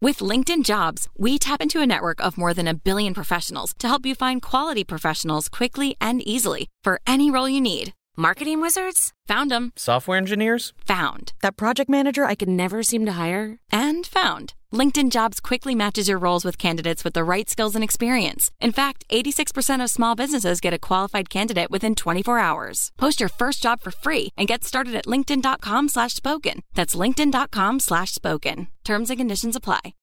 With LinkedIn Jobs, we tap into a network of more than 1 billion professionals to help you find quality professionals quickly and easily for any role you need. Marketing wizards? Found them. Software engineers? Found. That project manager I could never seem to hire? And found. LinkedIn Jobs quickly matches your roles with candidates with the right skills and experience. In fact, 86% of small businesses get a qualified candidate within 24 hours. Post your first job for free and get started at linkedin.com/spoken. That's linkedin.com/spoken. Terms and conditions apply.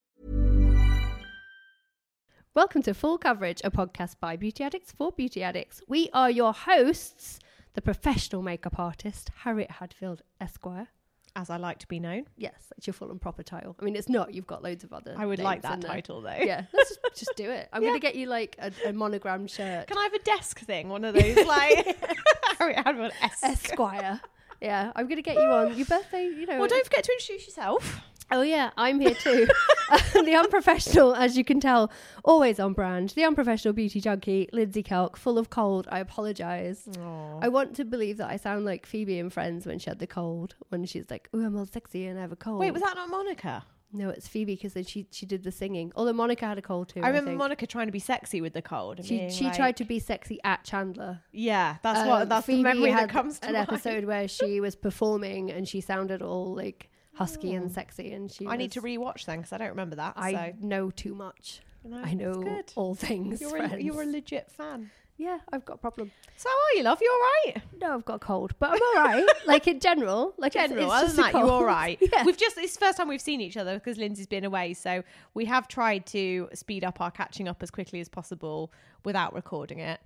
Welcome to Full Coverage, a podcast by Beauty Addicts for Beauty Addicts. We are your hosts, the professional makeup artist, Harriet Hadfield, Esquire. As I like to be known. Yes, that's your full and proper title. I mean, it's not. You've got loads of other I would names like that in there. title, though. Yeah, let's just do it. I'm going to get you, like, a monogrammed shirt. Can I have a desk thing? One of those, like... Harriet Hadfield Esquire. Yeah, I'm going to get you on your birthday, you know. Well, don't forget to introduce yourself. Oh, yeah, I'm here too. The unprofessional, as you can tell, always on brand. The unprofessional beauty junkie, Lindsay Kelk, full of cold. I apologise. I want to believe that I sound like Phoebe in Friends when she had the cold, when she's like, oh, I'm all sexy and I have a cold. Wait, was that not Monica? No, it's Phoebe, because then she did the singing. Although Monica had a cold too. I remember think. Monica trying to be sexy with the cold. And She like, tried to be sexy at Chandler. Yeah, that's Phoebe the memory had that comes to an mind. episode where she was performing and she sounded all like husky and sexy, and I need to rewatch then because I don't remember that. I know too much. No, I know good. all things. You're a legit fan. Yeah, I've got a problem. So how are you, love? You all right? No, I've got a cold, but I'm all right. Like in general, like it's Other just than a that, you're cold. all right. Yeah. It's the first time we've seen each other because Lindsay's been away. So we have tried to speed up our catching up as quickly as possible without recording it.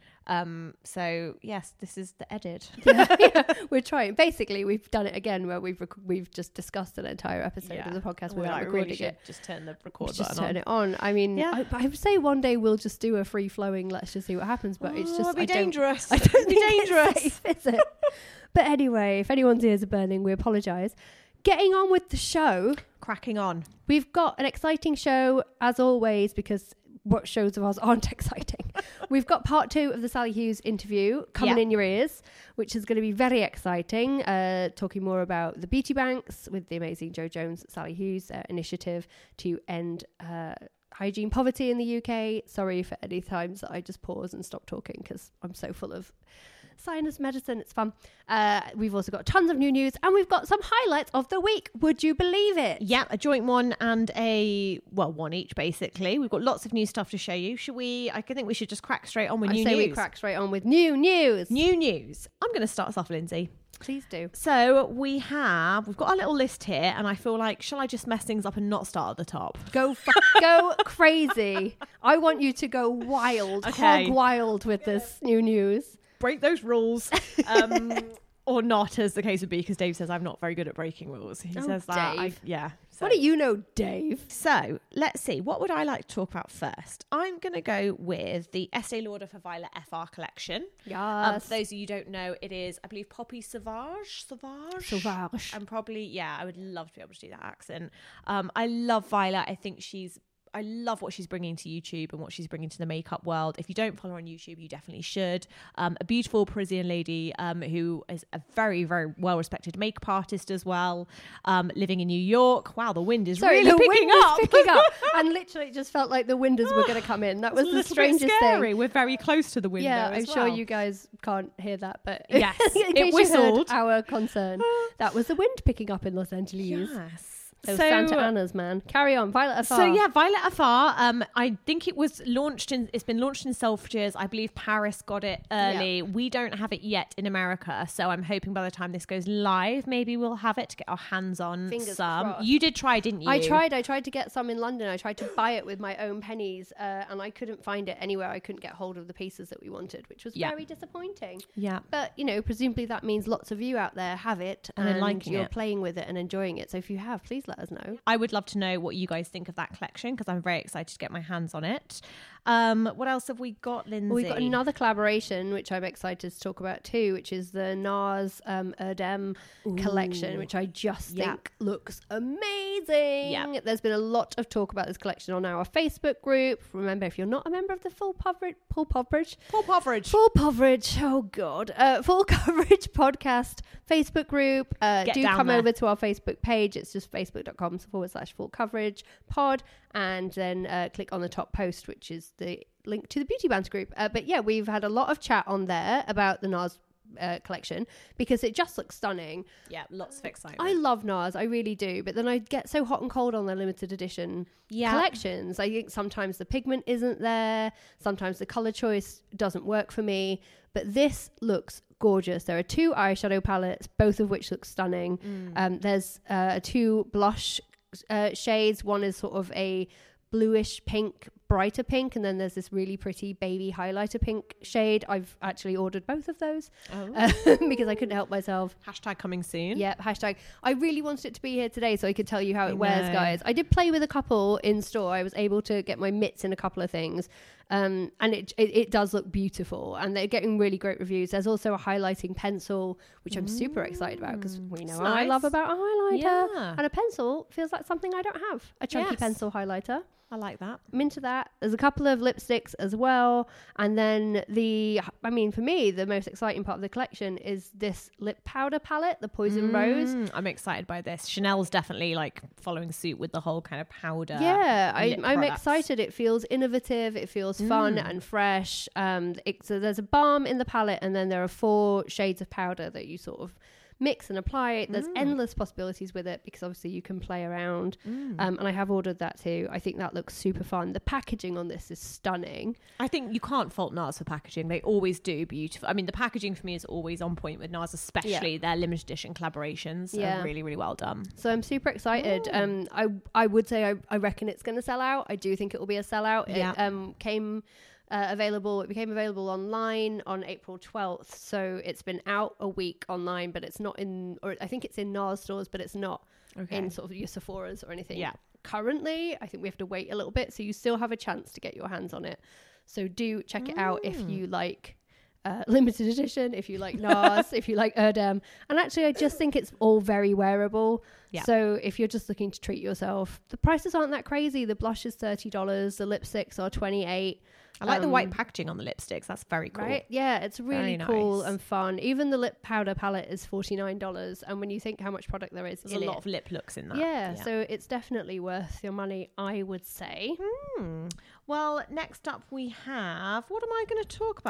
So yes, this is the edit. Yeah, we're trying. Basically, we've done it again where we've just discussed an entire episode of the podcast We're without like, recording really should it. just turn the record Just button turn on. it on. I mean, Yeah. I would say one day we'll just do a free flowing. Let's just see what happens. But it's just it'd be I don't- dangerous. I don't It'd be think it's dangerous. safe, is it? But anyway, if anyone's ears are burning, we apologise. Getting on with the show, Cracking on. we've got an exciting show as always, because what shows of ours aren't exciting? We've got part 2 of the Sally Hughes interview coming in your ears, which is going to be very exciting. Talking more about the beauty banks with the amazing Jo Jones, Sally Hughes initiative to end hygiene poverty in the UK. Sorry for any times that I just pause and stop talking because I'm so full of sinus medicine. It's fun. We've also got tons of new news, and we've got some highlights of the week. Would you believe it? Yeah, a joint one and one each basically. We've got lots of new stuff to show you. I think we should just crack straight on with new news. We crack straight on with new news. New news. I'm going to start us off, Lindsay. Please do. So we've got our little list here, and I feel like, shall I just mess things up and not start at the top? Go crazy. I want you to go wild, Okay. hog wild with this new news. Break those rules. Or not, as the case would be, because Dave says I'm not very good at breaking rules. He says that. Dave. So. What do you know, Dave? So let's see. What would I like to talk about first? I'm going to go with the Estee Lauder for Violet FR collection. Yes. For those of you who don't know, it is, I believe, Poppy Sauvage. Sauvage. And probably, I would love to be able to do that accent. I love Violet. I love what she's bringing to YouTube and what she's bringing to the makeup world. If you don't follow her on YouTube, you definitely should. A beautiful Parisian lady who is a very, very well-respected makeup artist as well, living in New York. Wow, the wind is really picking up. And literally it just felt like the windows were going to come in. That was It's a the little bit strangest scary. thing. We're very close to the window. Yeah, as I'm sure well. you guys can't hear that, but Yes, in it case you whistled. heard our concern, that was the wind picking up in Los Angeles. Yes. Those Santa Ana's, man. Carry on, Violet FR. So Violet FR. I think it was launched it's been launched in Selfridges. I believe Paris got it early. Yeah. We don't have it yet in America, so I'm hoping by the time this goes live, maybe we'll have it to get our hands on. Fingers some. crossed. You did try, didn't you? I tried to get some in London. I tried to buy it with my own pennies, and I couldn't find it anywhere. I couldn't get hold of the pieces that we wanted, which was very disappointing. Yeah. But, presumably that means lots of you out there have it And liking you're it. playing with it and enjoying it. So if you have, please let us know. I would love to know what you guys think of that collection because I'm very excited to get my hands on it. What else have we got, Lindsay? We've got another collaboration, which I'm excited to talk about too, which is the NARS Erdem collection, which I just think looks amazing. Yeah. There's been a lot of talk about this collection on our Facebook group. Remember, if you're not a member of the Full Coverage, oh God, Full Coverage podcast Facebook group, do come over to our Facebook page. It's just facebook.com/Full Coverage pod, and then click on the top post, which is the link to the Beauty Banter group. But yeah, we've had a lot of chat on there about the NARS collection because it just looks stunning. Yeah, lots of excitement. I love NARS, I really do, but then I get so hot and cold on their limited edition collections. I think sometimes the pigment isn't there, sometimes the color choice doesn't work for me, but this looks gorgeous. There are 2 eyeshadow palettes, both of which look stunning. There's 2 blush shades. One is sort of a bluish pink, brighter pink, and then there's this really pretty baby highlighter pink shade. I've actually ordered both of those because I couldn't help myself. Hashtag coming soon. Yeah, hashtag. I really wanted it to be here today so I could tell you how it wears, guys. I did play with a couple in store. I was able to get my mitts in a couple of things. And it does look beautiful, and they're getting really great reviews. There's also a highlighting pencil, which I'm super excited about because we know what I love about a highlighter. And a pencil feels like something I don't have. A chunky pencil highlighter. I like that. I'm into that. There's a couple of lipsticks as well. And then for me, the most exciting part of the collection is this lip powder palette, the Poison Rose. I'm excited by this. Chanel's definitely like following suit with the whole kind of powder. Yeah, I'm excited. It feels innovative. It feels fun and fresh. So there's a balm in the palette, and then there are 4 shades of powder that you sort of mix and apply. There's endless possibilities with it because obviously you can play around, and I have ordered that too. I think that looks super fun. The packaging on this is stunning. I think you can't fault NARS for packaging. They always do beautiful. I mean, the packaging for me is always on point with NARS, especially their limited edition collaborations. Are really, really well done. So I'm super excited. I would say I reckon it's going to sell out. I do think it will be a sellout. It became available online on April 12th, so it's been out a week online, but it's not in, or I think it's in NARS stores, but it's not in sort of your Sephora's or anything currently. I think we have to wait a little bit, so you still have a chance to get your hands on it. So do check it out if you like limited edition, if you like NARS, if you like Erdem. And actually, I just think it's all very wearable. So if you're just looking to treat yourself, the prices aren't that crazy. The blush is $30, the lipsticks are $28. I like the white packaging on the lipsticks. That's very cool. Right? Yeah, it's really cool and fun. Even the lip powder palette is $49. And when you think how much product there is, there's a lot of lip looks in that. Yeah, so it's definitely worth your money, I would say. Well, next up we have, what am I going to talk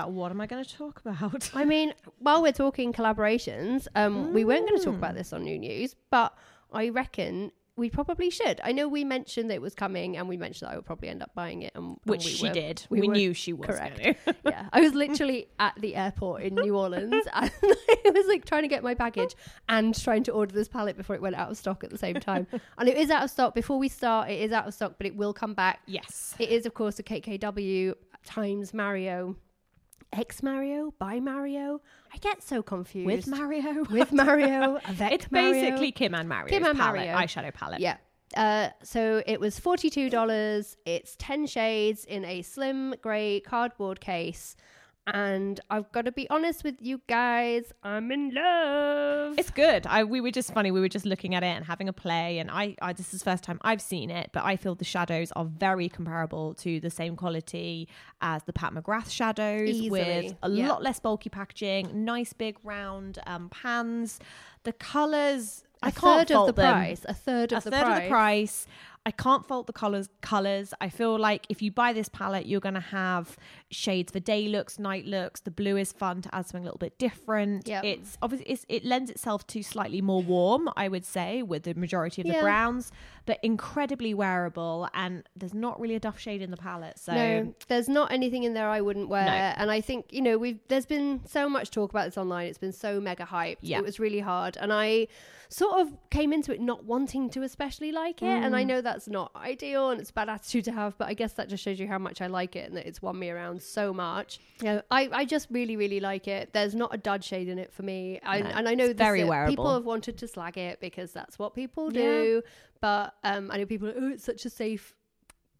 about? I mean, while we're talking collaborations, we weren't going to talk about this on New News, but I reckon we probably should. I know we mentioned that it was coming, and we mentioned that I would probably end up buying it. Which she did. We knew she was correct. Gonna. Yeah, I was literally at the airport in New Orleans, and I was like trying to get my baggage and trying to order this palette before it went out of stock at the same time. And it is out of stock. Before we start, it is out of stock, but it will come back. Yes. It is, of course, a KKW times Mario. Ex Mario, by Mario. I get so confused. With Mario, avec it's Mario. Basically Kim and Mario's palette, eyeshadow palette. Yeah. So it was $42. It's 10 shades in a slim grey cardboard case. And I've got to be honest with you guys, I'm in love. It's good. We were just looking at it and having a play, and I this is the first time I've seen it, but I feel the shadows are very comparable to the same quality as the Pat McGrath shadows. Easily. With a lot less bulky packaging, nice big round pans. The colours, I can't fault them. A third of the price. I can't fault the colours. I feel like if you buy this palette, you're going to have shades for day looks, night looks. The blue is fun to add something a little bit different. Yep. It's obviously it lends itself to slightly more warm, I would say, with the majority of the browns, but incredibly wearable. And there's not really a duff shade in the palette. So no, there's not anything in there I wouldn't wear. No. And I think, there's been so much talk about this online. It's been so mega hyped. Yeah. It was really hard. And I sort of came into it not wanting to especially like it. And I know that's not ideal and it's a bad attitude to have, but I guess that just shows you how much I like it and that it's won me around so much. I just really, really like it. There's not a dud shade in it for me. And I know very wearable. People have wanted to slag it because that's what people do. But I know people are, it's such a safe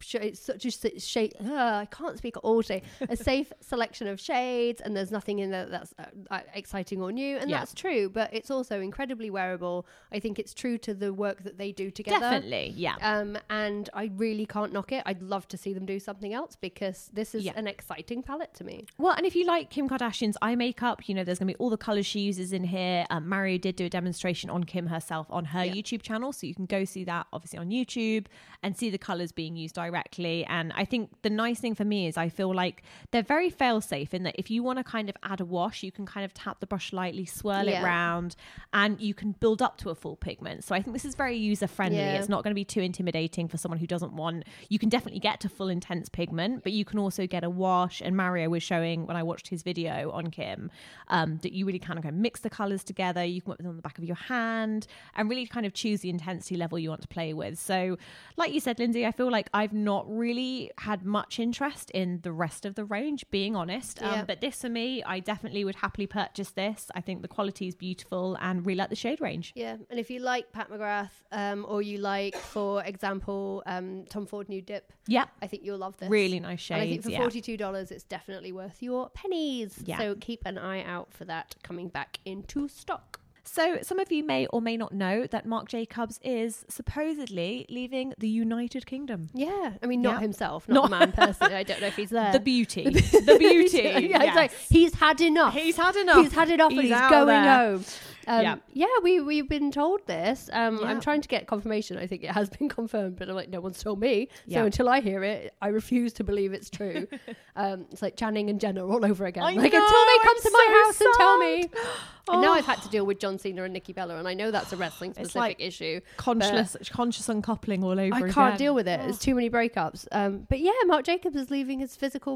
it's such a shade. I can't speak all day. A safe selection of shades, and there's nothing in there that's exciting or new, and that's true. But it's also incredibly wearable. I think it's true to the work that they do together. Definitely, yeah. And I really can't knock it. I'd love to see them do something else because this is an exciting palette to me. Well, and if you like Kim Kardashian's eye makeup, you know there's going to be all the colours she uses in here. Mario did do a demonstration on Kim herself on her YouTube channel, so you can go see that obviously on YouTube and see the colours being used directly. And I think the nice thing for me is I feel like they're very fail safe in that if you want to kind of add a wash, you can kind of tap the brush lightly, swirl it round, and you can build up to a full pigment. So I think this is very user friendly. It's not going to be too intimidating for someone who doesn't want. You can definitely get to full intense pigment, but you can also get a wash. And Mario was showing when I watched his video on Kim that you really kind of mix the colours together. You can put them on the back of your hand and really kind of choose the intensity level you want to play with. So like you said, Lindsay, I feel like I've not really had much interest in the rest of the range, being honest. But this for me, I definitely would happily purchase this. I think the quality is beautiful and really like the shade range. Yeah, and if you like Pat McGrath or you like, for example, Tom Ford Nude Dip, I think you'll love this. Really nice shades. And I think for $42, it's definitely worth your pennies. So keep an eye out for that coming back into stock. So some of you may or may not know that Marc Jacobs is supposedly leaving the United Kingdom. Yeah. I mean, not himself, not the man personally. I don't know if he's there. The beauty. The beauty. It's like, he's had enough. He's had enough. He's had enough and he's going home. We've been told this. I'm trying to get confirmation. I think it has been confirmed, but I'm like, no one's told me. So until I hear it, I refuse to believe it's true. It's like Channing and Jenna all over again. Until they come to my house and tell me. And now I've had to deal with John Cena and Nikki Bella, and I know that's a wrestling specific issue. Conscious uncoupling all over again. I can't deal with it. There's too many breakups. But yeah, Marc Jacobs is leaving his physical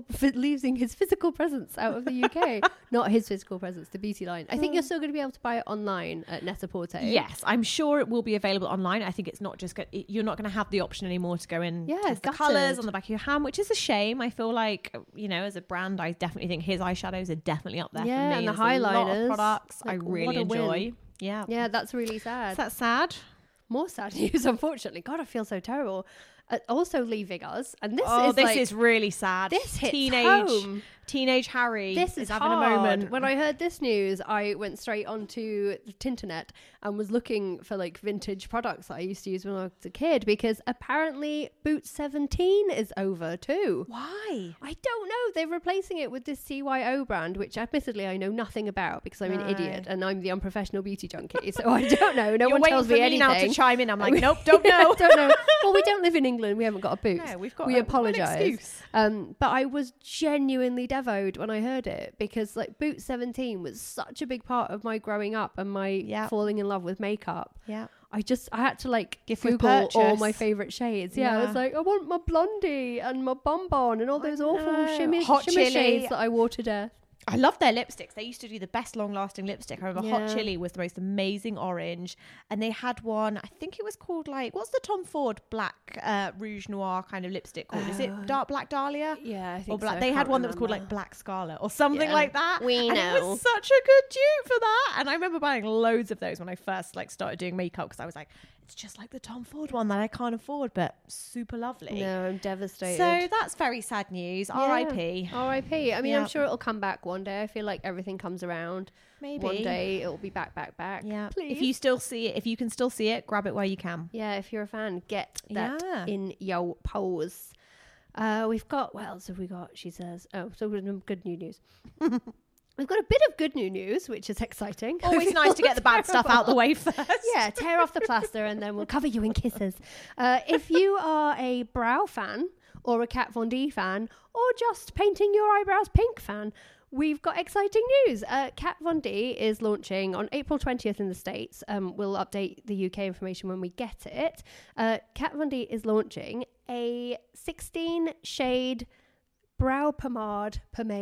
presence out of the UK. Not his physical presence, the beauty line. I think you're still going to be able to buy it online at Net-a-Porter. Yes, I'm sure it will be available online. I think it's not just you're not going to have the option anymore to go in test the colours on the back of your hand, which is a shame. I feel like, as a brand, I definitely think his eyeshadows are definitely up there for me. And the There's highlighters. A lot of products like, I really enjoy. Win. Yeah, that's really sad. Is that sad? More sad news, unfortunately. God, I feel so terrible. Also leaving us, and this is really sad. This hits home. Teenage Harry is having hard. a moment. When I heard this news, I went straight onto the Tinternet and was looking for like vintage products that I used to use when I was a kid, because apparently Boots 17 is over too. Why? I don't know. They're replacing it with this CYO brand, which admittedly I know nothing about because I'm an idiot and I'm the unprofessional beauty junkie. So I don't know. No one tells me anything. Now to chime in. I'm like, nope, don't know. Don't know. Well, we don't live in England. We haven't got a Boots. No, we've got. We apologise. But I was genuinely devoed when I heard it, because like Boots 17 was such a big part of my growing up and my falling in love with makeup. Yeah. I had to like Google all my favourite shades. I was like, I want my Blondie and my Bonbon and all those awful shimmer shades that I wore to death. I love their lipsticks. They used to do the best long-lasting lipstick. I remember Hot Chili was the most amazing orange, and they had one, I think it was called what's the Tom Ford black Rouge Noir kind of lipstick called? Is it Dark Black Dahlia? Yeah, I think black. so. They had one that was called Black Scarlet or something like that. We know. It was such a good dupe for that. And I remember buying loads of those when I first started doing makeup, because I was like, it's just like the Tom Ford one that I can't afford, but super lovely. No, I'm devastated. So that's very sad news. R.I.P. R.I.P. I mean, I'm sure it'll come back one day. I feel like everything comes around. Maybe one day it'll be back. Yeah. Please. If you still see it, if you can still see it, grab it while you can. Yeah, if you're a fan, get that in your pose. We've got, what else have we got? She says, so good news. We've got a bit of good new news, which is exciting. Always nice to get the bad stuff out the way first. Yeah, tear off the plaster and then we'll cover you in kisses. If you are a brow fan or a Kat Von D fan or just painting your eyebrows pink fan, we've got exciting news. Kat Von D is launching on April 20th in the States. We'll update the UK information when we get it. Kat Von D is launching a 16 shade brow pomade.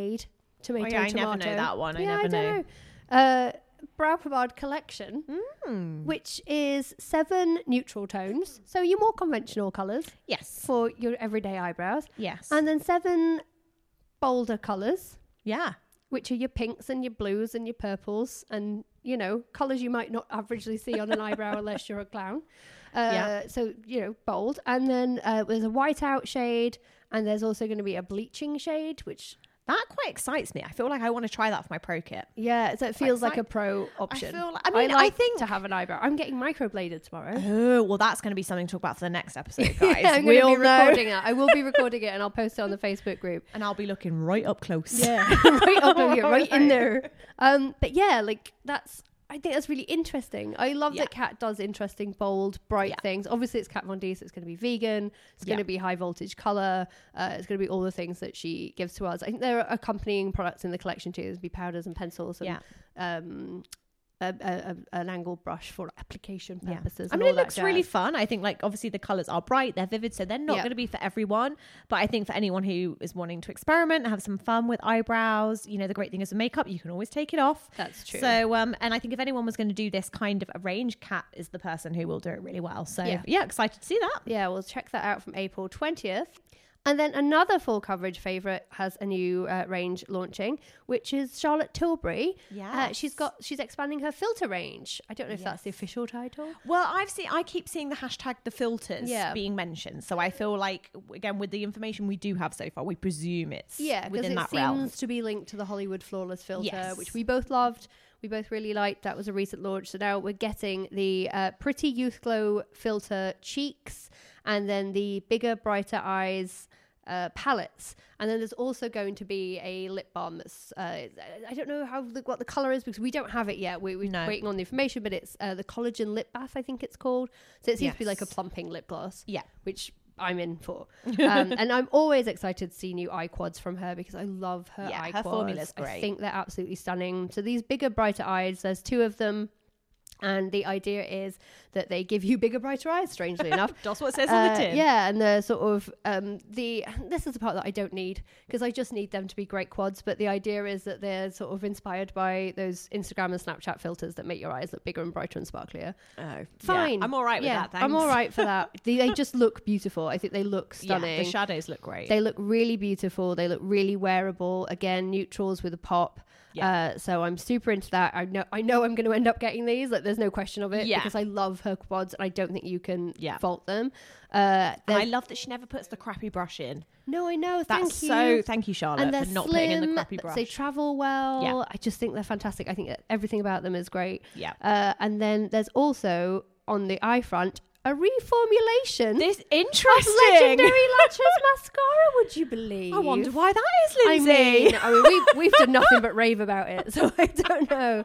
Tomato. I never know that one. I never know. Brow pomade collection, which is 7 neutral tones. So your more conventional colours. Yes. For your everyday eyebrows. Yes. And then 7 bolder colours. Yeah. Which are your pinks and your blues and your purples and, colours you might not averagely see on an eyebrow unless you're a clown. So, you know, bold. And then there's a whiteout shade, and there's also going to be a bleaching shade, which... That quite excites me. I feel like I want to try that for my pro kit. Yeah, so it feels like a pro option. I think to have an eyebrow. I'm getting microbladed tomorrow. Oh, well, that's going to be something to talk about for the next episode, guys. Yeah, I'm going to be recording it. I will be recording it, and I'll post it on the Facebook group. And I'll be looking right up close. Yeah, right up in here, right in there. But yeah, like I think that's really interesting. I love that Kat does interesting, bold, bright things. Obviously, it's Kat Von D, so it's going to be vegan. It's going to be high voltage color. It's going to be all the things that she gives to us. I think there are accompanying products in the collection too. There's be powders and pencils and an angled brush for application purposes. I mean, it looks really fun. I think, like, obviously the colors are bright, they're vivid, so they're not going to be for everyone. But I think for anyone who is wanting to experiment and have some fun with eyebrows, you know, the great thing is with makeup, you can always take it off. That's true. So, and I think if anyone was going to do this kind of a range, Kat is the person who will do it really well. So, yeah, excited to see that. Yeah, we'll check that out from April 20th. And then another full coverage favourite has a new range launching, which is Charlotte Tilbury. Yeah, she's expanding her filter range. I don't know if that's the official title. Well, I keep seeing the hashtag the filters being mentioned. So I feel like, again, with the information we do have so far, we presume it's within that realm. It seems to be linked to the Hollywood Flawless filter, which we both loved. We both really liked. That was a recent launch. So now we're getting the Pretty Youth Glow filter cheeks, and then the Bigger Brighter Eyes palettes. And then there's also going to be a lip balm that's I don't know what the color is, because we don't have it yet. We're waiting on the information, but it's the Collagen Lip Bath, I think it's called. So it seems to be like a plumping lip gloss, which I'm in for. And I'm always excited to see new eye quads from her, because I love her eye quads. Her formula's great. I think they're absolutely stunning. So these Bigger Brighter Eyes, there's 2 of them. And the idea is that they give you bigger, brighter eyes, strangely enough. That's what it says on the tin. Yeah, and they're sort of, this is the part that I don't need, because I just need them to be great quads. But the idea is that they're sort of inspired by those Instagram and Snapchat filters that make your eyes look bigger and brighter and sparklier. Oh, fine. Yeah, I'm all right with that, thanks. I'm all right for that. They just look beautiful. I think they look stunning. Yeah, the shadows look great. They look really beautiful. They look really wearable. Again, neutrals with a pop. Yeah. So I'm super into that. I know I'm going to end up getting these. Like, there's no question of it, because I love her quads, and I don't think you can fault them. I love that she never puts the crappy brush in. No, I know. Thank you, Charlotte, and for not putting in the crappy brush. They travel well. Yeah. I just think they're fantastic. I think that everything about them is great. Yeah. And then there's also on the eye front a reformulation. This interesting. Legendary Lashes mascara. Would you believe? I wonder why that is, Lindsay. I mean, we've done nothing but rave about it, so I don't know.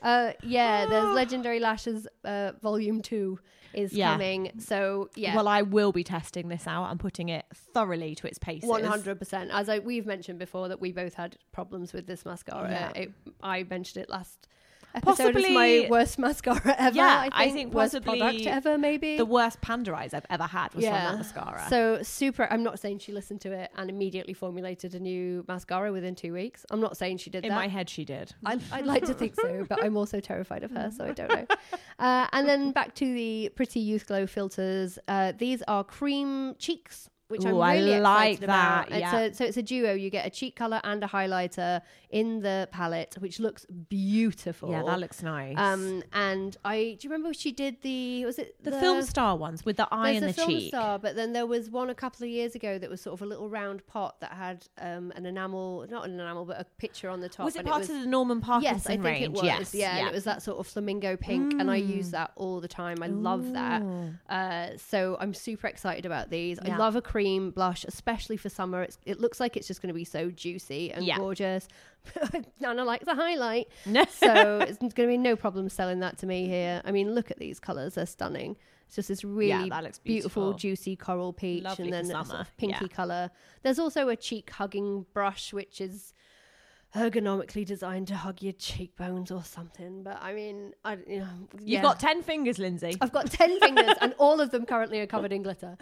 There's Legendary Lashes Volume 2 is coming. So well, I will be testing this out and putting it thoroughly to its paces. 100%. As we've mentioned before, that we both had problems with this mascara. I mentioned it last episode. Is my worst mascara ever. Yeah, I think worst possibly product ever, maybe. The worst Panda Eyes I've ever had was from that mascara. So super. I'm not saying she listened to it and immediately formulated a new mascara within 2 weeks. I'm not saying she did that. In my head, she did. I'd like to think so, but I'm also terrified of her, so I don't know. And then back to the Pretty Youth Glow filters. These are cream cheeks, which I'm really excited about. So it's a duo. You get a cheek colour and a highlighter in the palette, which looks beautiful. Yeah, that looks nice. And do you remember she did the Film Star ones with the eye and the cheek? Film Star, but then there was one a couple of years ago that was sort of a little round pot that had not an enamel, but a picture on the top. Was it part of the Norman Parkinson range? Yes, I think it was. Yes. Yeah, and it was that sort of flamingo pink, and I use that all the time. I love that. So I'm super excited about these. I love a cream blush, especially for summer. It looks like it's just going to be so juicy and gorgeous. Nana likes a highlight, so it's going to be no problem selling that to me here. I mean, look at these colours; they're stunning. It's just this really that looks beautiful, juicy coral peach, lovely, and then a sort of pinky colour. There's also a cheek hugging brush, which is ergonomically designed to hug your cheekbones or something. But I mean, you've got 10 fingers, Lindsay. I've got 10 fingers, and all of them currently are covered in glitter.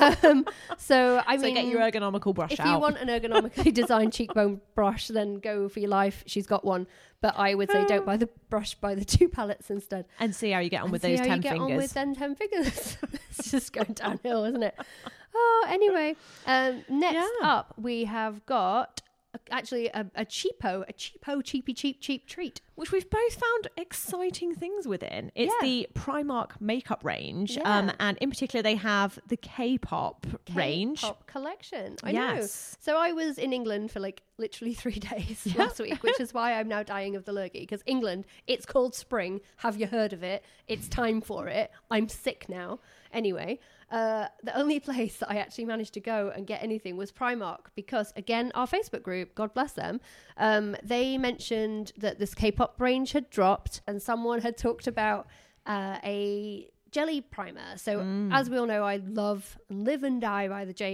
So get your ergonomical brush out. If you want an ergonomically designed cheekbone brush, then go for your life. She's got one. But I would say don't buy the brush, buy the 2 palettes instead. And see how you get on with those 10 fingers. On with them 10 fingers. It's just going downhill, isn't it? Oh, anyway. Next up, we have got actually a cheap treat. Which we've both found exciting things within. It's the Primark makeup range. And in particular, they have the K-pop range. K-pop collection. I know. So I was in England for like literally 3 days last week, which is why I'm now dying of the lurgy. Because England, it's called spring. Have you heard of it? It's time for it. I'm sick now. Anyway, the only place that I actually managed to go and get anything was Primark, because again, our Facebook group, God bless them, they mentioned that this K-pop range had dropped and someone had talked about a jelly primer. So as we all know, I love and live and die by the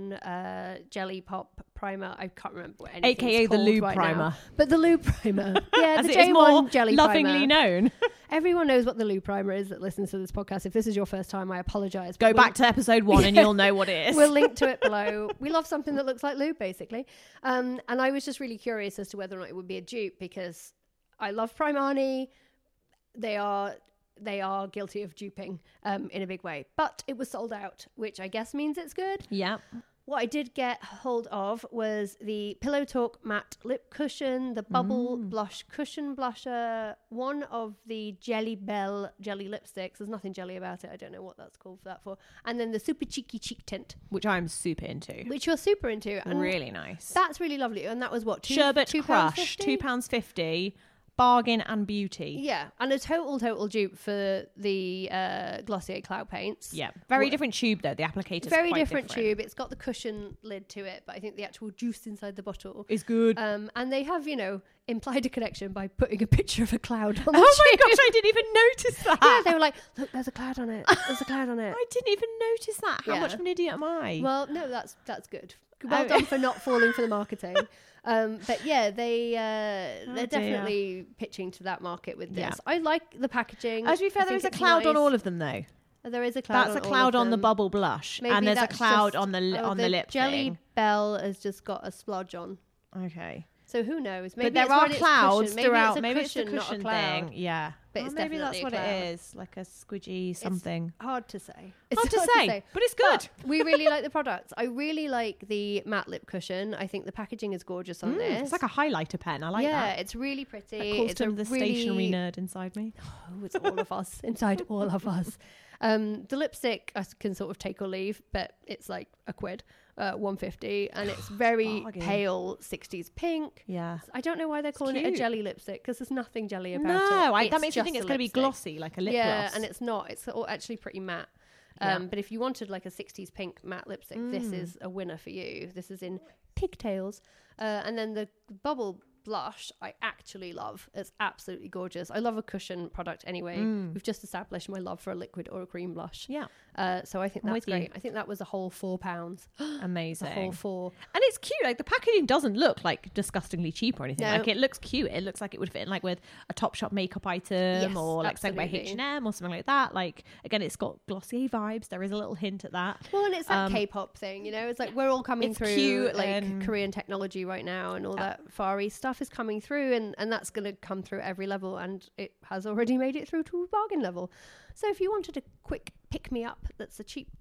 J1 jelly pop primer. I can't remember what anything AKA the lube right primer. Now. But the lube primer. Yeah, as the it is J1 more jelly lovingly primer. known. Everyone knows what the lube primer is that listens to this podcast. If this is your first time, I apologise. Go back to episode 1 and you'll know what it is. We'll link to it below. We love something that looks like lube, basically. And I was just really curious as to whether or not it would be a dupe, because I love Primani. They are guilty of duping in a big way. But it was sold out, which I guess means it's good. Yeah. What I did get hold of was the Pillow Talk matte lip cushion, the Bubble Blush cushion blusher, one of the Jelly Bell jelly lipsticks. There's nothing jelly about it. I don't know what that's called for. And then the Super Cheeky Cheek Tint, which I'm super into. which you're super into. And really nice. that's really lovely. And that was what? Sherbet Crush, £2.50? £2.50. Bargain and beauty. Yeah, and a total dupe for the Glossier Cloud Paints. Yeah, very different tube though. The applicator's very quite different tube. It's got the cushion lid to it, but I think the actual juice inside the bottle is good. And they have, implied a connection by putting a picture of a cloud on the Oh my tube. gosh, I didn't even notice that. Yeah, they were like, look, there's a cloud on it. There's a cloud on it. I didn't even notice that. How Yeah. much of an idiot am I? Well, no, that's good. Well done for not falling for the marketing. But yeah, they're definitely pitching to that market with this. Yeah. I like the packaging. To be fair, there is a cloud on all of them though. There is a cloud. That's a cloud on the Bubble Blush, Maybe and there's a that's cloud just- on the lip Jelly thing. Bell has just got a splodge on. Okay. So who knows? Maybe But there it's are when it's clouds cushion. Maybe throughout. It's a Maybe it's the cushion, not a cushion cloud. thing. Yeah. But it's maybe that's definitely what a cloud. it is. Like a squidgy something. Hard to say. Hard to say, but it's good. But we really like the products. I really like the matte lip cushion. I think the packaging is gorgeous on this. It's like a highlighter pen. I like yeah, that. it's really pretty. That calls It's to a the really... stationery nerd inside me. Oh, it's all of us, inside all of us. The lipstick I can sort of take or leave, but it's like £1, £1.50, and it's very pale 60s pink. Yeah. I don't know why they're calling it a cute. jelly lipstick, because there's nothing jelly about it. No, that It's makes me just think it's a going to be lipstick. glossy, like a lip Yeah, gloss. and it's not. It's all actually pretty matte. Yeah. But if you wanted like a 60s pink matte lipstick, this is a winner for you. This is in pigtails. And then the Bubble Blush I actually love. It's absolutely gorgeous. I love a cushion product anyway. We've just established my love for a liquid or a cream blush. Yeah. So I think I'm that's with you. great. I think that was a whole £4. Amazing. A whole 4. And it's cute. Like the packaging doesn't look like disgustingly cheap or anything. No. Like it looks cute. It looks like it would fit in like with a Topshop makeup item Yes, or like something by absolutely. H&M or something like that. Like again, it's got Glossier vibes. There is a little hint at that. Well, and it's that K-pop thing, It's like we're all coming It's through cute like and- Korean technology right now, and all that Far East stuff is coming through, and that's going to come through every level, and it has already made it through to a bargain level. So if you wanted a quick pick me up, that's a cheap.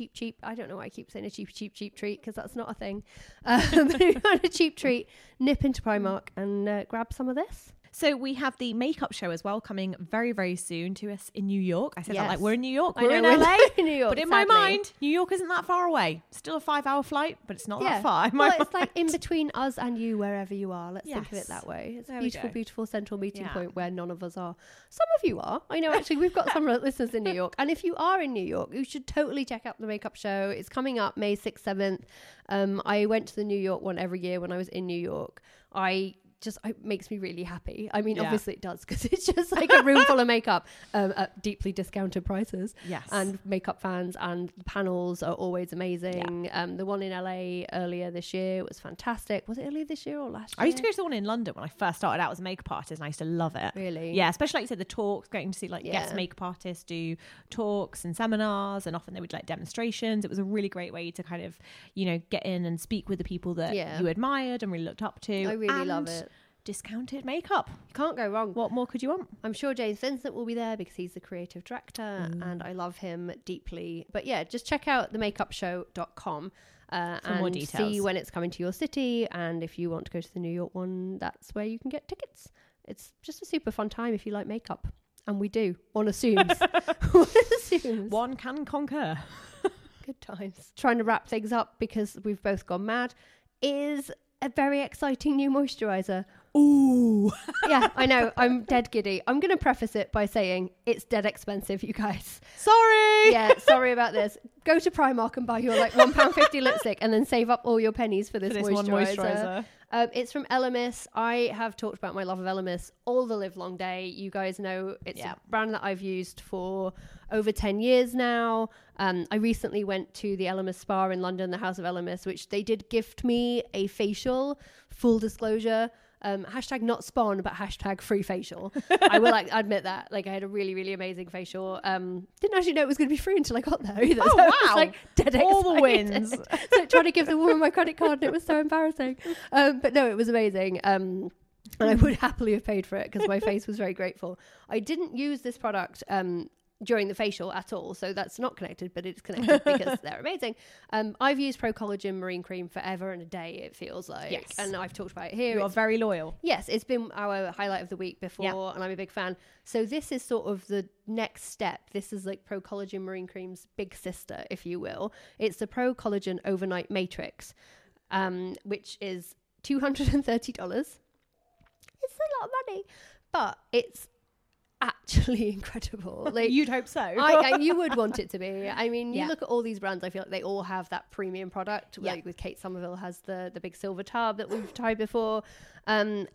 I don't know why I keep saying a cheap treat, because that's not a thing. But if you want a cheap treat, nip into Primark and grab some of this. So we have the makeup show as well coming very, very soon to us in New York. I said that Yes. like we're in New York, I we're know, in we're LA. in New York, but in my sadly. mind, New York isn't that far away. Still a 5-hour flight, but it's not that far. In my Well, it's like mind. in between us and you, wherever you are. Let's think of Yes. it that way. It's There a we beautiful, go. beautiful central meeting Yeah. point where none of us are. Some of you are. I know, actually, we've got some listeners in New York. And if you are in New York, you should totally check out the makeup show. It's coming up May 6th, 7th. I went to the New York one every year when I was in New York. It makes me really happy. I mean, Yeah. obviously it does, because it's just like a room full of makeup at deeply discounted prices. Yes. And makeup fans, and the panels are always amazing. The one in LA earlier this year was fantastic. Was it earlier this year or last year? I used to go to the one in London when I first started out as a makeup artist, and I used to love it. Really? Yeah, especially like you said, the talks, getting to see like Yeah. guest makeup artists do talks and seminars, and often they would like demonstrations. It was a really great way to kind of, get in and speak with the people that Yeah. you admired and really looked up to. I really and love it. Discounted makeup. You can't go wrong. What more could you want? I'm sure James Vincent will be there because he's the creative director and I love him deeply. But yeah, just check out themakeupshow.com. For more and details. see when it's coming to your city. And if you want to go to the New York one, that's where you can get tickets. It's just a super fun time if you like makeup. And we do. One assumes. One assumes. One can concur. Good times. Trying to wrap things up because we've both gone mad is a very exciting new moisturizer. Ooh. Yeah, I know. I'm dead giddy. I'm going to preface it by saying it's dead expensive, you guys. Sorry. Yeah, sorry about this. Go to Primark and buy your like £1.50 lipstick and then save up all your pennies for this moisturizer. It's from Elemis. I have talked about my love of Elemis all the live long day. You guys know it's a brand that I've used for over 10 years now. I recently went to the Elemis spa in London, the House of Elemis, which they did gift me a facial, full disclosure. Hashtag not spawn, but hashtag free facial. I will admit that. Like I had a really, really amazing facial. Didn't actually know it was going to be free until I got there either. Oh, so wow. I was like dead All the excited. wins. So trying to give the woman my credit card and it was so embarrassing. But no, it was amazing. And I would happily have paid for it because my face was very grateful. I didn't use this product during the facial at all, so that's not connected, but it's connected because they're amazing. I've used Pro Collagen Marine Cream forever and a day, it feels like. Yes. And I've talked about it here. You are very loyal. Yes, it's been our highlight of the week before, and I'm a big fan. So this is sort of the next step. This is like Pro Collagen Marine Cream's big sister, if you will. It's the Pro Collagen Overnight Matrix, which is $230. It's a lot of money, but it's actually incredible. Like you'd hope so. You would want it to be. I mean, you look at all these brands, I feel like they all have that premium product. Like with Kate Somerville has the big silver tub that we've tried before. And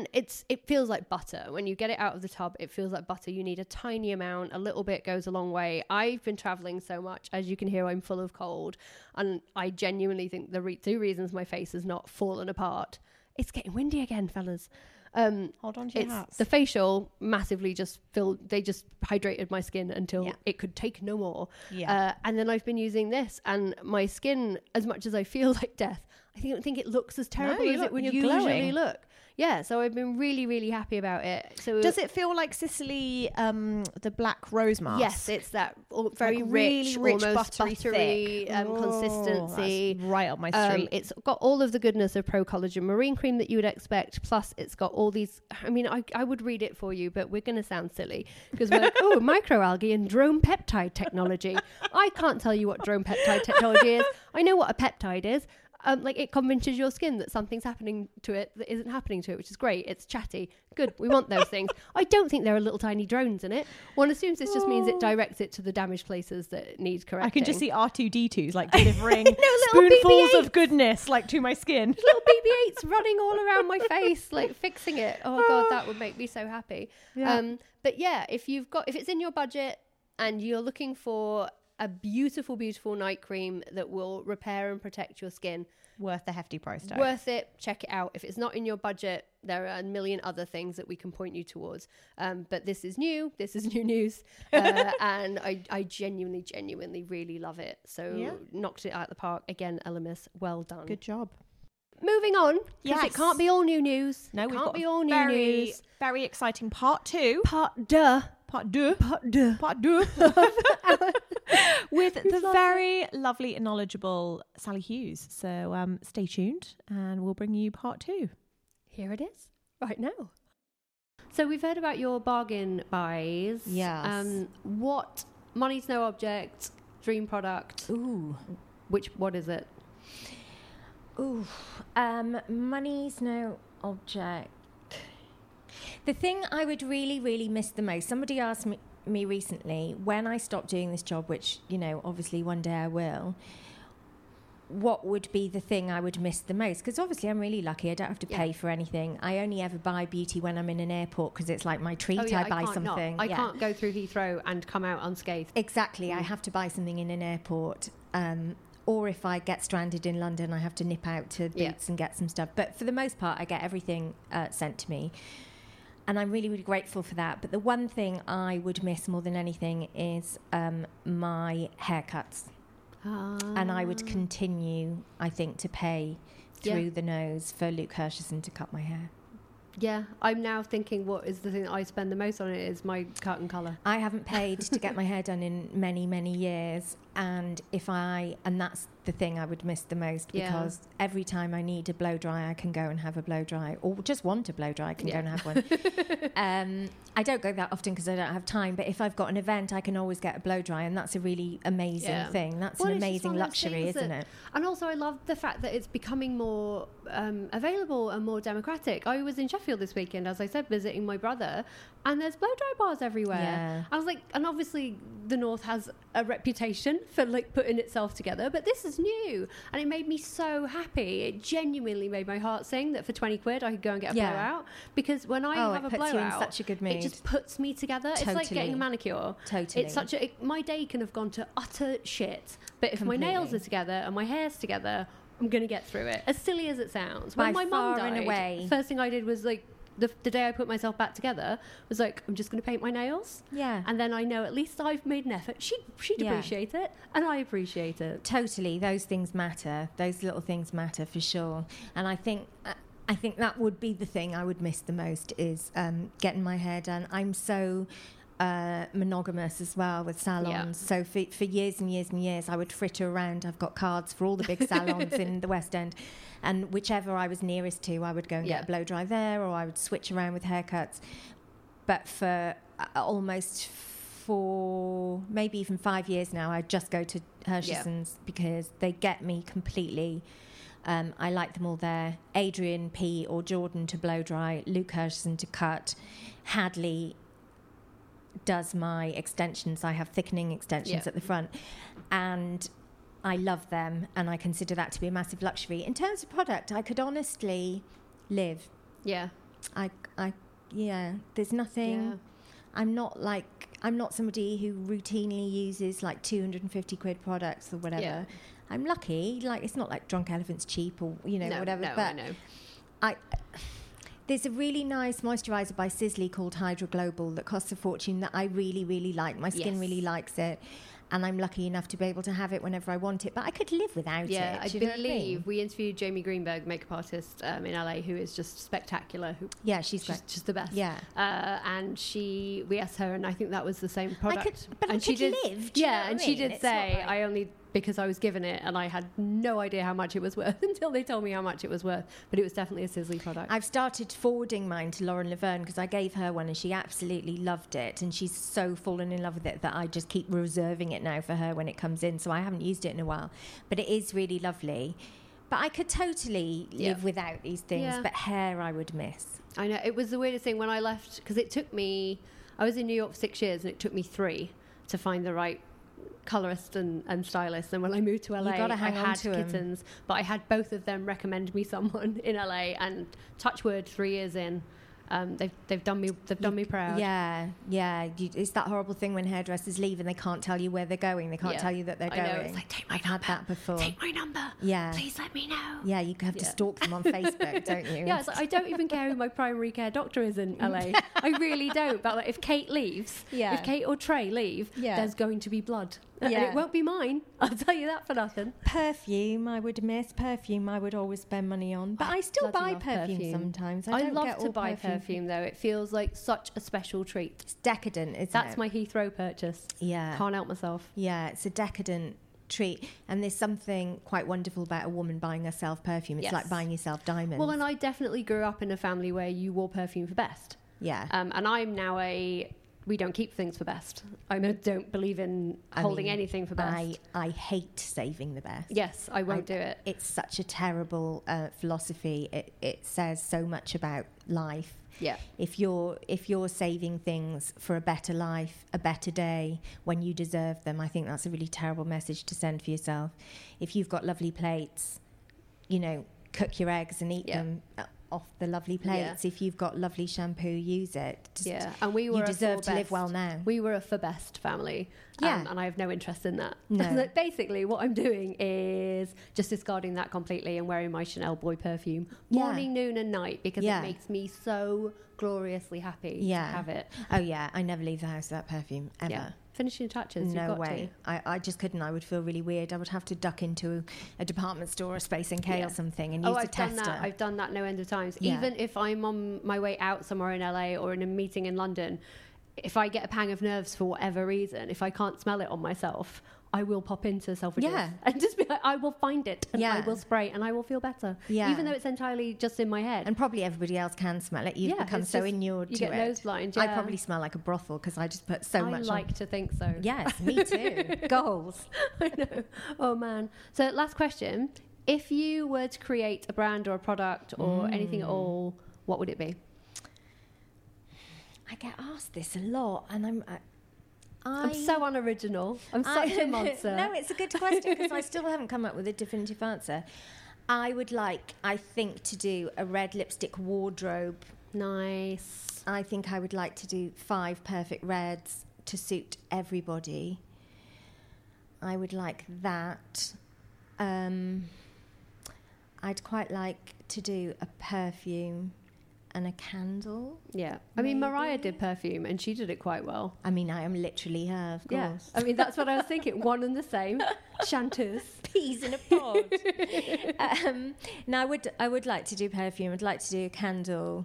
it feels like butter. When you get it out of the tub, it feels like butter. You need a tiny amount. A little bit goes a long way. I've been traveling so much. As you can hear, I'm full of cold. And I genuinely think the two reasons my face has not fallen apart, it's getting windy again, fellas. Hold on to your hats. The facial massively they just hydrated my skin until it could take no more. And then I've been using this, and my skin, as much as I feel like death, I don't think it looks as terrible as it would usually look. Yeah, so I've been really, really happy about it. So does it feel like Sicily, the black rose mask? Yes, it's that very like rich, really rich, almost buttery consistency. That's right up my street. It's got all of the goodness of Pro Collagen Marine Cream that you would expect. Plus, it's got all these. I mean, I would read it for you, but we're going to sound silly because we're like, oh, microalgae and drone peptide technology. I can't tell you what drone peptide technology is. I know what a peptide is. Like it convinces your skin that something's happening to it that isn't happening to it, which is great. It's chatty. Good. We want those things. I don't think there are little tiny drones in it. One assumes this just means it directs it to the damaged places that need correcting. I can just see R2-D2s like delivering little spoonfuls BB-8s. of goodness like to my skin. Little BB-8s running all around my face, like fixing it. Oh God, that would make me so happy. Yeah. But yeah, if it's in your budget and you're looking for a beautiful, beautiful night cream that will repair and protect your skin. Worth the hefty price tag. Worth it. Check it out. If it's not in your budget, there are a million other things that we can point you towards. But this is new. This is new news. And I genuinely really love it. So knocked it out of the park. Again, Elemis, well done. Good job. Moving on, because it can't be all new news. No, it we've can't got be all new very, news. very exciting part two. Part deux. With the very lovely and knowledgeable Sally Hughes. So stay tuned and we'll bring you part two. Here it is, right now. So we've heard about your bargain buys. Yes. What money's no object, dream product? Ooh. What is it? Ooh. Money's no object. The thing I would really, really miss the most, somebody asked me recently, when I stop doing this job, which, obviously one day I will, what would be the thing I would miss the most? Because obviously I'm really lucky. I don't have to pay for anything. I only ever buy beauty when I'm in an airport because it's like my treat. I buy something. I can't go through Heathrow and come out unscathed. Exactly. I have to buy something in an airport. Or if I get stranded in London, I have to nip out to Boots and get some stuff. But for the most part, I get everything sent to me. And I'm really, really grateful for that. But the one thing I would miss more than anything is my haircuts. And I would continue, I think, to pay through the nose for Luke Hershison to cut my hair. Yeah, I'm now thinking what is the thing that I spend the most on it is my cut and colour. I haven't paid to get my hair done in many, many years. And that's the thing I would miss the most, because every time I need a blow dry, I can go and have a blow dry, or just want a blow dry, I can go and have one. I don't go that often because I don't have time, but if I've got an event, I can always get a blow dry, and that's a really amazing thing. That's an amazing luxury, isn't it? And also I love the fact that it's becoming more available and more democratic. I was in Sheffield this weekend, as I said, visiting my brother, and there's blow dry bars everywhere. Yeah. I was like, and obviously the North has a reputation for like putting itself together, but this is new, and it made me so happy. It genuinely made my heart sing that for 20 quid I could go and get a blowout, because when I have a blowout, it puts you in such a good mood. It just puts me together. Totally. It's like getting a manicure. Totally. It's my day can have gone to utter shit, but if my nails are together and my hair's together, I'm going to get through it. As silly as it sounds. When my mum died, the first thing I did was like, the day I put myself back together was like, I'm just going to paint my nails. Yeah. And then I know at least I've made an effort. She'd appreciate it, and I appreciate it. Totally. Those things matter. Those little things matter for sure. And I think that would be the thing I would miss the most, is getting my hair done. I'm so monogamous as well with salons. So for years and years and years, I would fritter around. I've got cards for all the big salons in the West End, and whichever I was nearest to, I would go and get a blow dry there, or I would switch around with haircuts. But for almost 4, maybe even 5 years now, I just go to Hirschison's because they get me completely. I like them all there. Adrian P. or Jordan to blow dry, Luke Hirschison to cut, Hadley does my extensions. I have thickening extensions at the front, and I love them, and I consider that to be a massive luxury. In terms of product, I could honestly live. There's nothing. I'm not somebody who routinely uses like 250 quid products or whatever. I'm lucky. Like, it's not like Drunk Elephant's cheap or whatever. No, but I know. There's a really nice moisturiser by Sisley called Hydra Global that costs a fortune that I really, really like. My skin really likes it, and I'm lucky enough to be able to have it whenever I want it. But I could live without it. Yeah, I believe we interviewed Jamie Greenberg, makeup artist in LA, who is just spectacular. She's just the best. Yeah, and we asked her, and I think that was the same product. I could live. She did say, I only, because I was given it and I had no idea how much it was worth until they told me how much it was worth. But it was definitely a Sisley product. I've started forwarding mine to Lauren Laverne because I gave her one and she absolutely loved it, and she's so fallen in love with it that I just keep reserving it now for her when it comes in. So I haven't used it in a while, but it is really lovely. But I could totally live without these things. But hair I would miss. I know, it was the weirdest thing when I left, because it took me, I was in New York for 6 years and it took me 3 to find the right colorist and stylist. And when I moved to LA, I had kittens, but I had both of them recommend me someone in LA, and touch wood, 3 years in, they've done me proud. It's that horrible thing when hairdressers leave and they can't tell you where they're going. They can't tell you that they're going. I know, it's like, take my number. That before. Take my number. Yeah. Please let me know. Yeah, you have to stalk them on Facebook, don't you? Yeah, it's like, I don't even care who my primary care doctor is in LA. I really don't. But like, if Kate leaves, if Kate or Trey leave, there's going to be blood. And it won't be mine. I'll tell you that for nothing. Perfume, I would miss. Perfume, I would always spend money on. But I still buy perfume sometimes. I love to buy perfume, though. It feels like such a special treat. It's decadent, isn't it? That's my Heathrow purchase. Yeah. Can't help myself. Yeah, it's a decadent treat. And there's something quite wonderful about a woman buying herself perfume. It's like buying yourself diamonds. Well, and I definitely grew up in a family where you wore perfume for best. Yeah. And I'm now we don't keep things for best. I don't believe in holding anything for best. I hate saving the best. Yes, I won't do it. It's such a terrible philosophy. It says so much about life. Yeah. If you're saving things for a better life, a better day, when you deserve them, I think that's a really terrible message to send for yourself. If you've got lovely plates, cook your eggs and eat them off the lovely plates. If you've got lovely shampoo, use it. And you deserve to live well now. We were a for best family. And I have no interest in that. No. Basically, what I'm doing is just discarding that completely and wearing my Chanel Boy perfume morning, noon, and night, because it makes me so gloriously happy to have it. Oh yeah, I never leave the house without perfume ever. Yeah. Finishing touches. No way. I just couldn't. I would feel really weird. I would have to duck into a department store or Space NK or something and use a tester. I've done that no end of times. Even if I'm on my way out somewhere in LA or in a meeting in London, if I get a pang of nerves for whatever reason, if I can't smell it on myself, I will pop into Selfridges Yeah. and just be like, I will find it and I Yeah. will spray and I will feel better. Yeah. Even though it's entirely just in my head. And probably everybody else can smell it. You've Yeah, become it's so just- inured you to get it. nose blind, I yeah. probably smell like a brothel because I just put so I much like on. to think so. Yes, me too. Goals. I know. Oh man. So last question. If you were to create a brand or a product or anything at all, what would it be? I get asked this a lot, and I'm so unoriginal. I'm such a monster. No, it's a good question because I still haven't come up with a definitive answer. I would like, I think, to do a red lipstick wardrobe. Nice. I think I would like to do 5 perfect reds to suit everybody. I would like that. I'd quite like to do a perfume and a candle. Yeah. I mean, Mariah Maybe. did perfume and she did it quite well. I mean, I am literally her, of Yeah. course. I mean, that's what I was thinking. One and the same. Chanteuse. Peas in a pod. No, I would like to do perfume. I'd like to do a candle.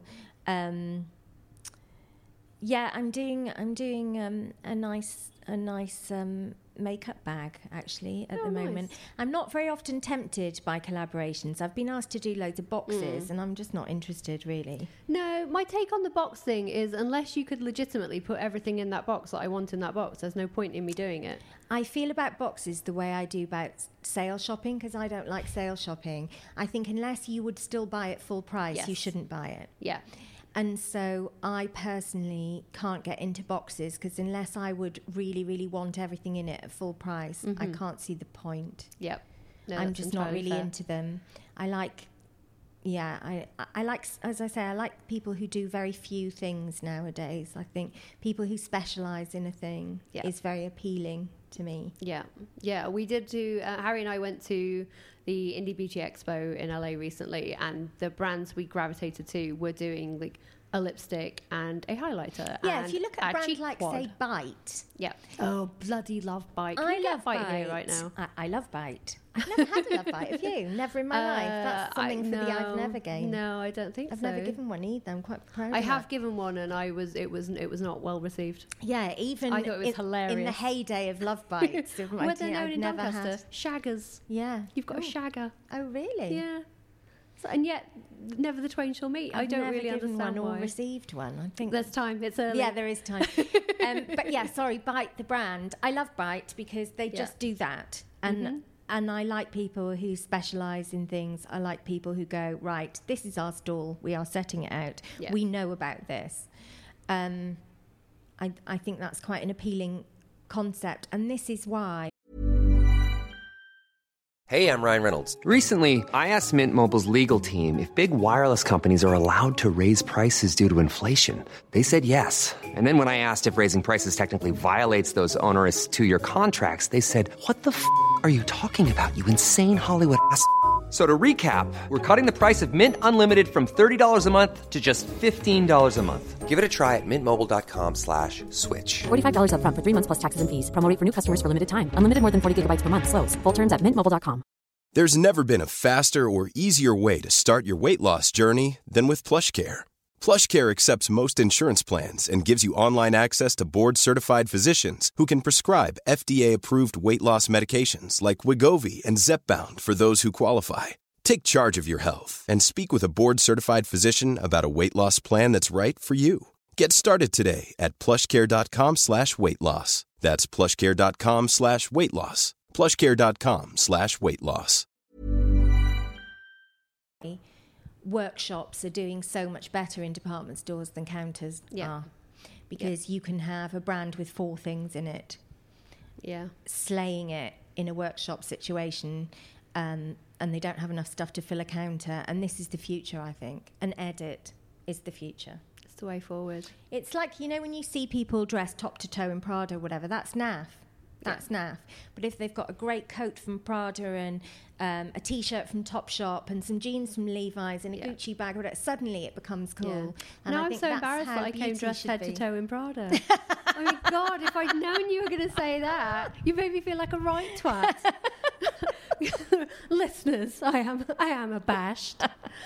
Yeah, I'm doing a nice makeup bag actually at the moment. Nice. I'm not very often tempted by collaborations. I've been asked to do loads of boxes, and I'm just not interested really. No, my take on the box thing is unless you could legitimately put everything in that box that I want in that box, there's no point in me doing it. I feel about boxes the way I do about sale shopping because I don't like sale shopping. I think unless you would still buy it full price, Yes. you shouldn't buy it. Yeah. And so I personally can't get into boxes because unless I would really, really want everything in it at full price, I can't see the point. Yep. No, I'm that's just not entirely really fair. into them. I like, I like, as I say, I like people who do very few things nowadays. I think people who specialise in a thing is very appealing to me. Yeah, yeah. We did do. Harry and I went to the Indie Beauty Expo in LA recently, and the brands we gravitated to were doing like a lipstick and a highlighter. Yeah, and if you look at a a brand cheek like, quad. say, Bite. Yeah. Oh, bloody love Bite. Can I you get love Bite Bite here right now. I love Bite. I've never had a love Bite. Have you? Never in my life. That's something for the I've never game. No, I don't think I've so. never given one either. I'm quite proud. I of have that. given one, and it was not well received. Yeah, even I thought it was in the hilarious. heyday of Love Bites, Were they known I've in never Doncaster? had. Shaggers. Yeah, You've got a shagger. Oh, really? Yeah. So, and yet, never the twain shall meet. I I've don't never really given understand one why. or received one. I think There's time. It's early. Yeah, there is time. But yeah, sorry, Bite the brand. I love Bite because they just do that, and I like people who specialise in things. I like people who go, right, this is our stall. We are setting it out. Yeah. We know about this. I think that's quite an appealing concept, and this is why. Hey, I'm Ryan Reynolds. Recently, I asked Mint Mobile's legal team if big wireless companies are allowed to raise prices due to inflation. They said yes. And then when I asked if raising prices technically violates those onerous 2-year contracts, they said, "What the f*** are you talking about, you insane Hollywood ass?" So to recap, we're cutting the price of Mint Unlimited from $30 a month to just $15 a month. Give it a try at mintmobile.com/switch. $45 up front for 3 months plus taxes and fees. Promo rate for new customers for limited time. Unlimited more than 40 gigabytes per month. Slows full terms at mintmobile.com. There's never been a faster or easier way to start your weight loss journey than with PlushCare. PlushCare accepts most insurance plans and gives you online access to board-certified physicians who can prescribe FDA-approved weight loss medications like Wegovy and Zepbound for those who qualify. Take charge of your health and speak with a board-certified physician about a weight loss plan that's right for you. Get started today at plushcare.com/weight-loss. That's plushcare.com/weight-loss. plushcare.com/weight-loss. Workshops are doing so much better in department stores than counters are, because you can have a brand with 4 things in it, slaying it in a workshop situation, and they don't have enough stuff to fill a counter. And this is the future, I think. An edit is the future. It's the way forward. It's like, you know, when you see people dressed top to toe in Prada or whatever, that's naff. That's naff. But if they've got a great coat from Prada and a T-shirt from Topshop and some jeans from Levi's and a Gucci bag, or whatever, suddenly it becomes cool. Yeah. And Now I I'm think so that's embarrassed how that I came beauty dressed should head to be. toe in Prada. I mean, God, if I'd known you were going to say that, you made me feel like a right twat. Listeners, I am abashed.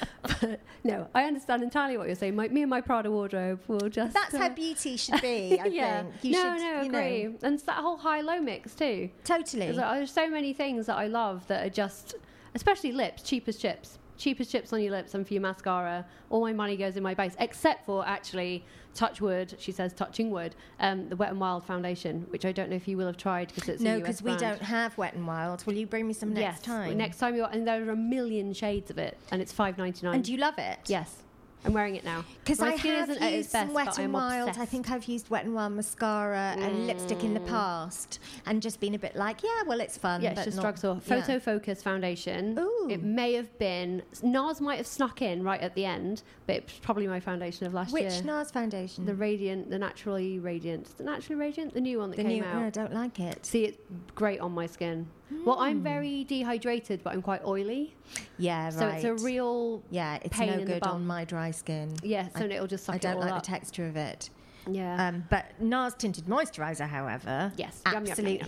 But no, I understand entirely what you're saying. Me and my Prada wardrobe will just... That's how beauty should be, I think. I agree. And it's that whole high-low mix too. Totally. There's so many things that I love that are just, especially lips, cheap as chips. Cheapest chips on your lips and for your mascara. All my money goes in my base, except for actually, touch wood, she says, touching wood, the Wet n Wild foundation, which I don't know if you will have tried because it's no, because we don't have Wet n Wild. Will you bring me some next time? Next time and there are a million shades of it, and it's $5.99. And do you love it? Yes. I'm wearing it now. Because I have used some Wet n Wild. I think I've used Wet n Wild mascara and lipstick in the past, and just been a bit like, yeah, well, it's fun. Yeah, it's just drugstore. Photo Focus foundation. Ooh. It may have been NARS might have snuck in right at the end, but it's probably my foundation of last year. Which NARS foundation? The Radiant, the Naturally Radiant. The Naturally Radiant, the new one that came out. I don't like it. See, it's great on my skin. Well, I'm very dehydrated, but I'm quite oily. Yeah, right. So it's a real it's pain no good good on my dry skin. Yes, and it'll just suck it all up. I don't like the texture of it. Yeah. But NARS Tinted Moisturiser, however, yes, absolute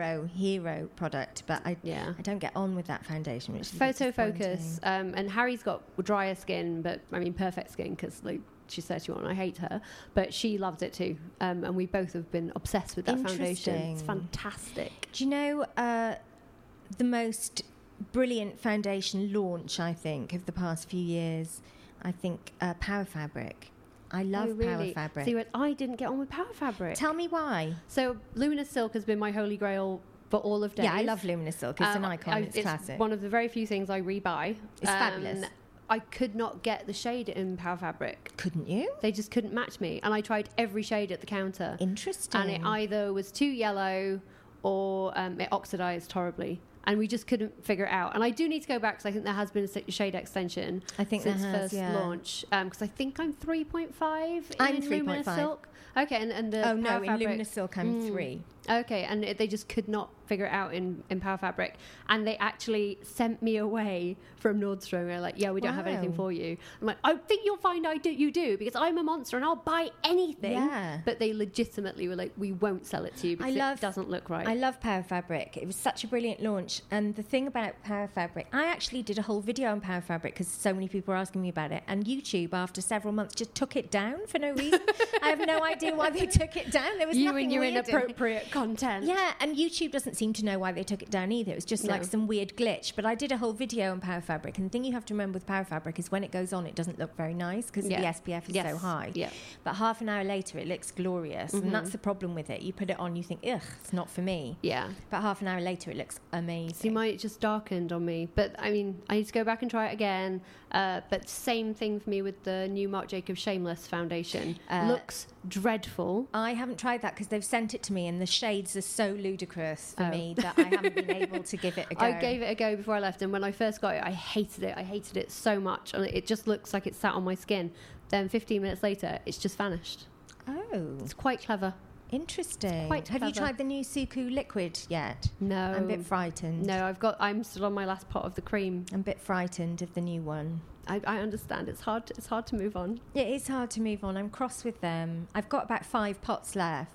hero product. But I don't get on with that foundation, which is Photo Focus. And Harry's got drier skin, but I mean perfect skin because she's 31. I hate her, but she loves it too. And we both have been obsessed with that foundation. It's fantastic. Do you know the most brilliant foundation launch, I think, of the past few years? I think Power Fabric. I love Power Fabric. See, I didn't get on with Power Fabric. Tell me why. So Luminous Silk has been my holy grail for all of days. Yeah, I love Luminous Silk. It's an icon. It's classic. One of the very few things I rebuy. It's fabulous. I could not get the shade in Power Fabric. Couldn't you? They just couldn't match me. And I tried every shade at the counter. Interesting. And it either was too yellow or it oxidized horribly. And we just couldn't figure it out. And I do need to go back because I think there has been a shade extension since first launch. Because I think I'm 3.5 I'm in 3.5. Luminous Silk. Okay, and the in Fabric, Luminous Silk I'm 3. Okay, and they just could not figure it out in Power Fabric. And they actually sent me away from Nordstrom. They're like, yeah, we don't have anything for you. I'm like, I think you'll find you do because I'm a monster and I'll buy anything. Yeah. But they legitimately were like, we won't sell it to you because it doesn't look right. I love Power Fabric. It was such a brilliant launch. And the thing about Power Fabric, I actually did a whole video on Power Fabric because so many people were asking me about it. And YouTube, after several months, just took it down for no reason. I have no idea why they took it down. There was you nothing and your weird inappropriate content. Yeah, and YouTube doesn't seem to know why they took it down either. It was just like some weird glitch. But I did a whole video on Power Fabric, and the thing you have to remember with Power Fabric is when it goes on, it doesn't look very nice because the SPF is so high. Yeah. But half an hour later, it looks glorious, and that's the problem with it. You put it on, you think, ugh, it's not for me. Yeah. But half an hour later, it looks amazing. See, mine just darkened on me. But I mean, I need to go back and try it again. But same thing for me with the new Marc Jacobs Shameless foundation. Looks dreadful. I haven't tried that because they've sent it to me, and the shades are so ludicrous for me that I haven't been able to give it a go. I gave it a go before I left, and when I first got it, I hated it. I hated it so much, and it just looks like it sat on my skin. Then 15 minutes later, it's just vanished. Oh. It's quite clever. Interesting. Quite Have you clever. tried the new Suku liquid yet? No. I'm a bit frightened. No, I'm still on my last pot of the cream. I'm a bit frightened of the new one. I understand. It's hard to move on. It is hard to move on. I'm cross with them. I've got about 5 pots left.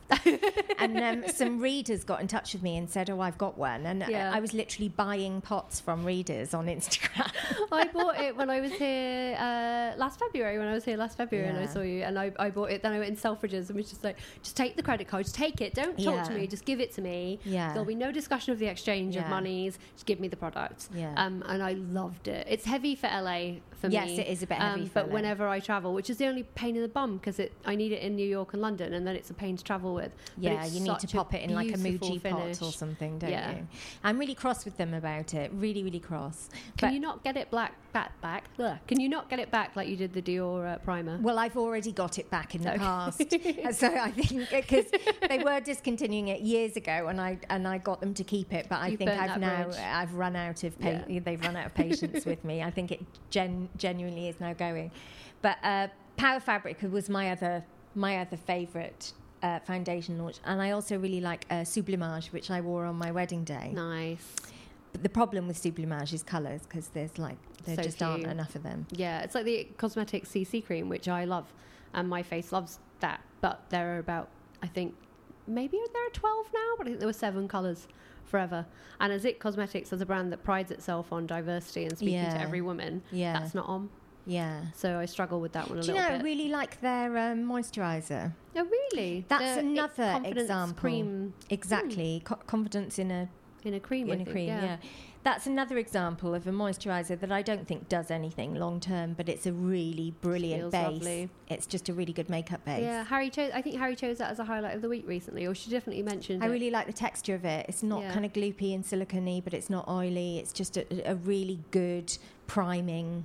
And some readers got in touch with me and said, oh, I've got one. And I was literally buying pots from readers on Instagram. I bought it when I was here last February, and I saw you. And I bought it. Then I went in Selfridges and was just like, just take the credit card. Just take it. Don't talk to me. Just give it to me. Yeah. There'll be no discussion of the exchange of monies. Just give me the product. Yeah. And I loved it. It's heavy for LA. For me. Yes, it is a bit heavy for but LA. whenever I travel, which is the only pain in the bum because I need it in New York and London, and then it's a pain to travel with. Yeah, you need to pop it in like a Muji pot or something, don't you? I'm really cross with them about it. Really, really cross. Can you not get it back? Ugh. Can you not get it back like you did the Dior primer? Well, I've already got it back in the past. So I think because they were discontinuing it years ago, and I got them to keep it, but I think I've run out of they've run out of patience with me. I think it genuinely is now going. But Power Fabric was my other favourite foundation launch, and I also really like Sublimage, which I wore on my wedding day. Nice. But the problem with Sublimage is colours because there just aren't enough of them. Yeah, it's like the Cosmetics CC cream, which I love, and my face loves that. But there are about, I think, maybe there are 12 now, but I think there were 7 colours forever. And as It Cosmetics as a brand that prides itself on diversity and speaking to every woman, that's not on. Yeah. So I struggle with that one a little bit. bit. I really like their moisturiser. Oh, really? That's another example. Cream. Exactly. Confidence in a cream. Yeah. That's another example of a moisturiser that I don't think does anything long term, but it's a really brilliant base. Lovely. It's just a really good makeup base. Yeah, I think Harry chose that as a highlight of the week recently, or she definitely mentioned it. I really like the texture of it. It's not kind of gloopy and silicone-y, but it's not oily. It's just a really good priming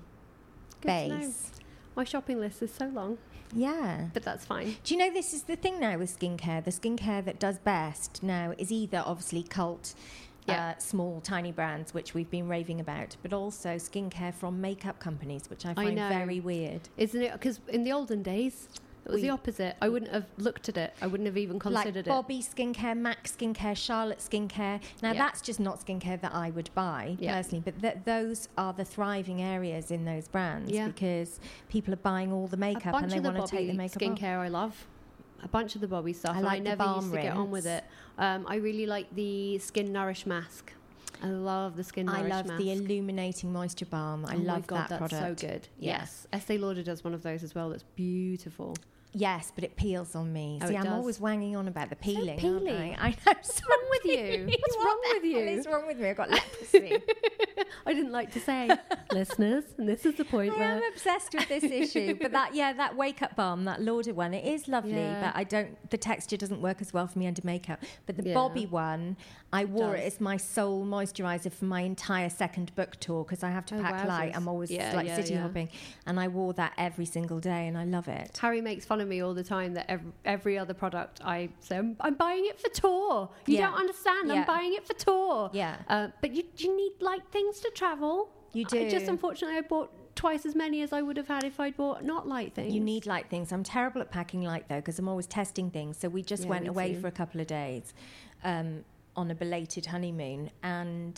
base. My shopping list is so long. Yeah. But that's fine. Do you know, this is the thing now with skincare. The skincare that does best now is either obviously cult, small, tiny brands, which we've been raving about, but also skincare from makeup companies, which I find very weird. Isn't it? Because in the olden days, it was the opposite. I wouldn't have looked at it. I wouldn't have even considered it. Like Bobbi Skincare, MAC Skincare, Charlotte Skincare. Now, that's just not skincare that I would buy, personally, but those are the thriving areas in those brands because people are buying all the makeup and they want to take the makeup skincare off. I love. A bunch of the Bobbi stuff. I like and I never used to get on with it. I really like the Skin Nourish mask. I love the Skin Nourish mask. I love the Illuminating Moisture Balm. I love that product. That's so good. Yes. Estee Lauder does one of those as well. That's beautiful. Yes, but it peels on me. See, I'm always wanging on about the peeling. So peely. Aren't I know. What's wrong with you? What's wrong with you? What's wrong with me? I've got leprosy. I didn't like to say, listeners, and this is the point I am obsessed with this issue. But that Wake Up Balm, that Lauder one, it is lovely, but the texture doesn't work as well for me under makeup. But the Bobbi one, I wore it as my sole moisturiser for my entire second book tour because I have to pack light. I'm always city hopping, and I wore that every single day, and I love it. Harry makes fun of me all the time that every other product I say, I'm buying it for tour. You don't understand. I'm buying it for tour. Yeah. But you need light things to travel. You do. Unfortunately, I bought twice as many as I would have had if I'd bought not light things. You need light things. I'm terrible at packing light, though, because I'm always testing things. So we just went away for a couple of days on a belated honeymoon. And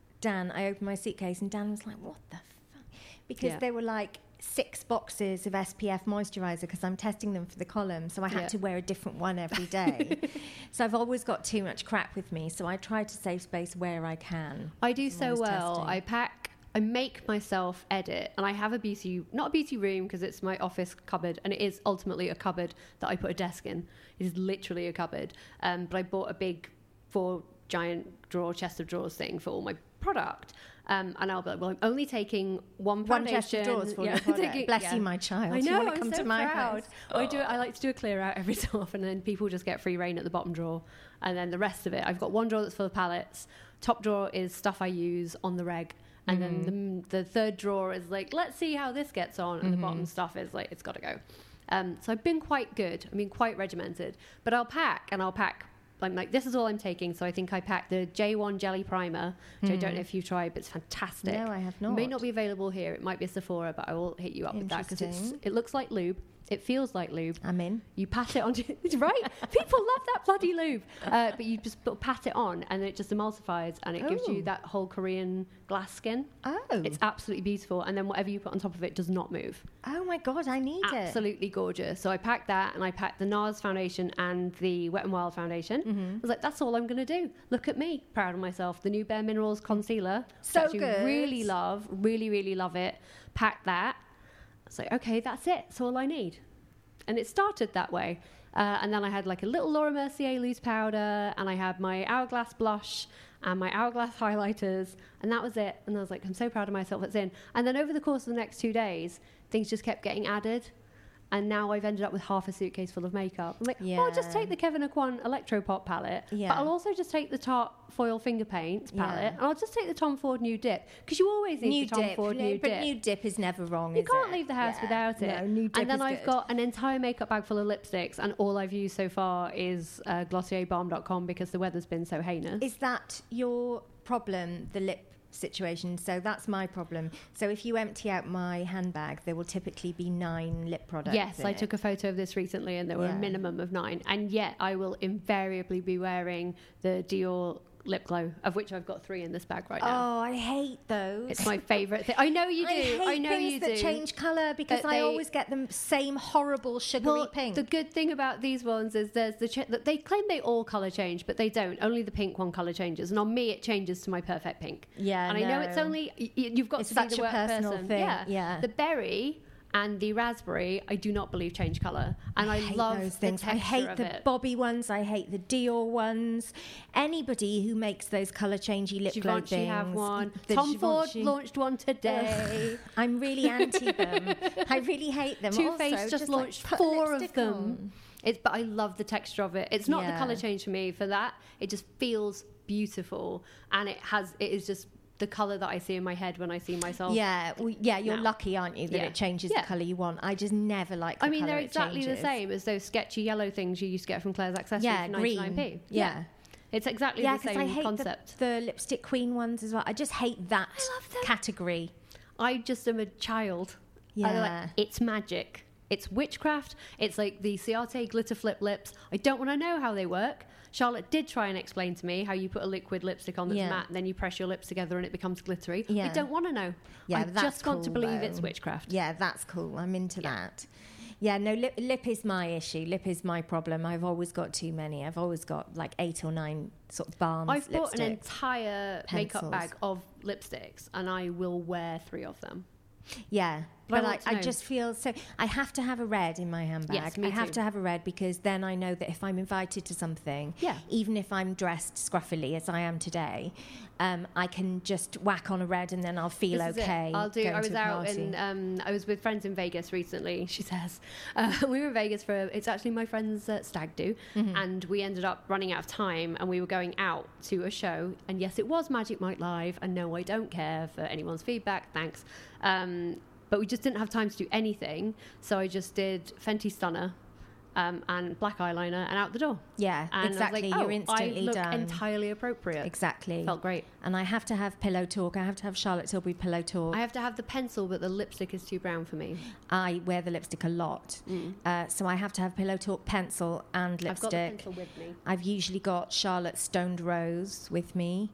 I opened my suitcase and Dan was like, what the fuck? Because they were like 6 boxes of SPF moisturiser because I'm testing them for the column, so I had to wear a different one every day. So I've always got too much crap with me, so I try to save space where I can. I do so well. I make myself edit, and I have not a beauty room because it's my office cupboard, and it is ultimately a cupboard that I put a desk in. It is literally a cupboard. But I bought a big 4 giant chest of drawers thing for all my product. And I'll be like, well, I'm only taking one foundation. One chest of drawers for your product. Bless you, my child. I know, you want to come to my house? I like to do a clear out every so often, and then people just get free reign at the bottom drawer. And then the rest of it, I've got one drawer that's full of palettes. Top drawer is stuff I use on the reg. And then the third drawer is like, let's see how this gets on. And the bottom stuff is like, it's got to go. So I've been quite good. I mean, quite regimented. But I'll pack. I'm like, this is all I'm taking. So I think I packed the J1 Jelly Primer, which I don't know if you've tried, but it's fantastic. No, I have not. It may not be available here. It might be a Sephora, but I will hit you up with that because it looks like lube. It feels like lube. I'm in. You pat it on. Right? People love that bloody lube. But you just pat it on and it just emulsifies and it gives you that whole Korean glass skin. Oh. It's absolutely beautiful. And then whatever you put on top of it does not move. Oh my God, I need it. Absolutely gorgeous. So I packed that and I packed the NARS foundation and the Wet n Wild foundation. I was like, that's all I'm going to do. Look at me. Proud of myself. The new Bare Minerals concealer. So good. Really love it. Packed that. I was like, okay, that's it. That's all I need. And it started that way. And then I had like a little Laura Mercier loose powder, and I had my Hourglass blush and my Hourglass highlighters, and that was it. And I was like, I'm so proud of myself, it's in. And then over the course of the next 2 days, things just kept getting added. And now I've ended up with half a suitcase full of makeup. I'm like, I'll just take the Kevyn Aucoin Electropop palette. Yeah. But I'll also just take the Tarte Foil Finger Paints palette. And I'll just take the Tom Ford Nude Dip. Because you always need the Tom Ford Nude Dip. But Nude Dip is never wrong, You can't leave the house without it. No, Nude Dip and then is I've good. got an entire makeup bag full of lipsticks. And all I've used so far is GlossierBalm.com because the weather's been so heinous. Is that your problem, the lip situation? So that's my problem. So if you empty out my handbag, there will typically be 9 lip products. Yes, I took a photo of this recently and there were a minimum of 9. And yet I will invariably be wearing the Dior lip glow, of which I've got 3 in this bag right now. Oh, I hate those. It's my favourite thing. I know you do. I know things you that do. change colour because I always get the same horrible sugary pink. The good thing about these ones is there's they claim they all colour change, but they don't. Only the pink one colour changes, and on me it changes to my perfect pink. Yeah, and I know it's only you've got it's to be such the a work personal person. thing. Yeah. The berry and the raspberry, I do not believe change colour, and I hate love those things. The I hate texture the of it. Bobby ones. I hate the Dior ones. Anybody who makes those colour changey lip glow Givenchy things. have one. The Tom Ford Givenchy. launched one today. I'm really anti them. I really hate them. Too Also, Faced just like, launched put 4 of lipstick them. on. But I love the texture of it. It's not the Yeah. colour change for me. For that, it just feels beautiful, and it is just the colour that I see in my head when I see myself. Yeah, you're now. lucky, aren't you, that Yeah. it changes Yeah. the colour you want. I just never like the I mean, colour they're it exactly the changes. same as those sketchy yellow things you used to get from Claire's Accessories Yeah, for green. 99p. Yeah. It's exactly Yeah, the because same I hate concept. the lipstick queen ones as well. I just hate that category. I just am a child. I Yeah. it's magic. It's witchcraft. It's like the Ciate glitter flip lips. I don't want to know how they work. Charlotte did try and explain to me how you put a liquid lipstick on that's Yeah. matte and then you press your lips together and it becomes glittery. I Yeah. don't want to know. Yeah, I that's just want to cool, believe though. it's witchcraft. Yeah, that's cool. I'm into that. Yeah, no, lip is my issue. Lip is my problem. I've always got too many. I've always got like 8 or 9 sort of balms. I've bought an lipsticks. entire makeup pencils. bag of lipsticks and I will wear 3 of them. Yeah, But but I want to I know. just feel so. I have to have a red in my handbag. Yes, me I have too. to have a red because then I know that if I'm invited to something, Yeah. even if I'm dressed scruffily as I am today, I can just whack on a red and then I'll feel This is it. okay. I'll do. going I was to a out party. and I was with friends in Vegas recently. She says we were in Vegas for it's actually my friend's stag do, Mm-hmm. and we ended up running out of time, and we were going out to a show. And yes, it was Magic Mike Live. And no, I don't care for anyone's feedback. Thanks. But we just didn't have time to do anything, so I just did Fenty Stunner. And black eyeliner and out the door. Yeah, And exactly. I was like, You're instantly I look done. entirely appropriate. Exactly. Felt great. And I have to have Pillow Talk. I have to have Charlotte Tilbury Pillow Talk. I have to have the pencil, but the lipstick is too brown for me. I wear the lipstick a lot. So I have to have Pillow Talk pencil and lipstick. I've got the pencil with me. I've usually got Charlotte Stoned Rose with me,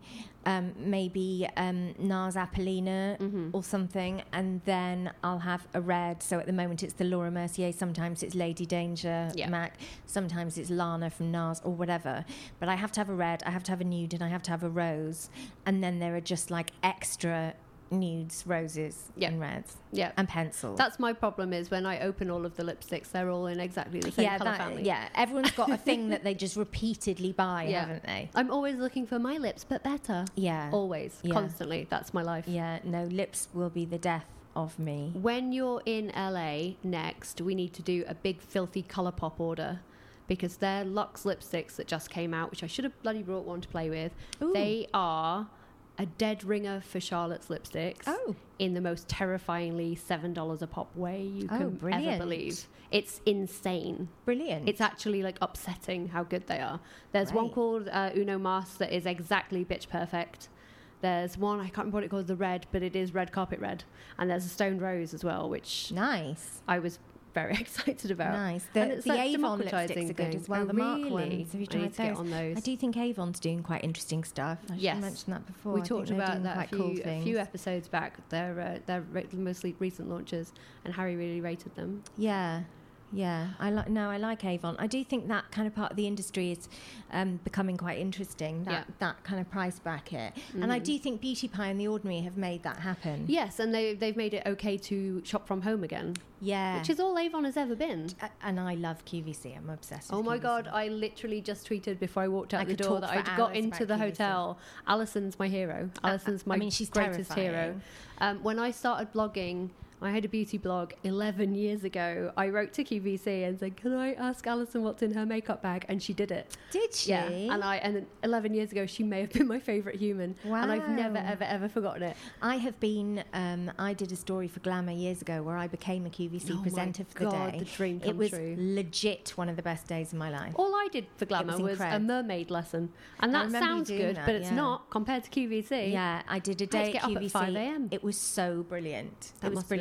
maybe NARS Apollina or something, and then I'll have a red. So at the moment it's the Laura Mercier, sometimes it's Lady Danger MAC, sometimes it's Lana from NARS or whatever. But I have to have a red, I have to have a nude, and I have to have a rose. And then there are just like extra nudes, roses and reds and pencils. That's my problem is when I open all of the lipsticks, they're all in exactly the same colour family. Yeah, everyone's got a thing that they just repeatedly buy, haven't they? I'm always looking for my lips, but better. Yeah. Always. Yeah. Constantly. That's my life. Yeah, no, lips will be the death of me. When you're in LA next, we need to do a big filthy Colourpop order because they're Luxe lipsticks that just came out, which I should have bloody brought one to play with. Ooh. They are a dead ringer for Charlotte's lipsticks. Oh. In the most terrifyingly $7 a pop way you Oh, can brilliant. ever believe. It's insane. Brilliant. It's actually like upsetting how good they are. There's one Right. called Uno Mas that is exactly bitch perfect. There's one, I can't remember what it calls, the red, but it is red carpet red. And there's a Stoned Rose as well, which nice. I was very excited about. Nice. And The it's that Avon democratising lipsticks are good thing. as well. Oh, the Mark really? ones. Have you I tried need to get those? on those. I do think Avon's doing quite interesting stuff. I should Yes. have mentioned that before. We I think talked they're about doing that quite a cool few things. episodes back. They're the most recent launches, and Harry really rated them. Yeah. Yeah, I like Avon. I do think that kind of part of the industry is becoming quite interesting. That kind of price bracket, and I do think Beauty Pie and The Ordinary have made that happen. Yes, and they've made it okay to shop from home again. Yeah, Which is all Avon has ever been. and I love QVC. I'm obsessed with Oh my QVC. God, I literally just tweeted before I walked out I the could door talk that for I'd got hours into about the QVC. hotel. Alison's my hero. Alison's my I mean, she's greatest terrifying. hero. When I started blogging, I had a beauty blog 11 years ago. I wrote to QVC and said, can I ask Alison what's in her makeup bag? And she did it. Did she? Yeah, and 11 years ago, she may have been my favourite human. And I've never, Wow. ever forgotten it. I have been. I did a story for Glamour years ago where I became a QVC Oh my presenter for God, the day. the dream it come was true. legit one of the best days of my life. All I did for Glamour was a incredible. mermaid lesson. And I that remember you sounds doing good, that, but it's yeah. not compared to QVC. Yeah, I did a I had day to get at up at QVC. 5 a.m. It was so brilliant. That It was must have been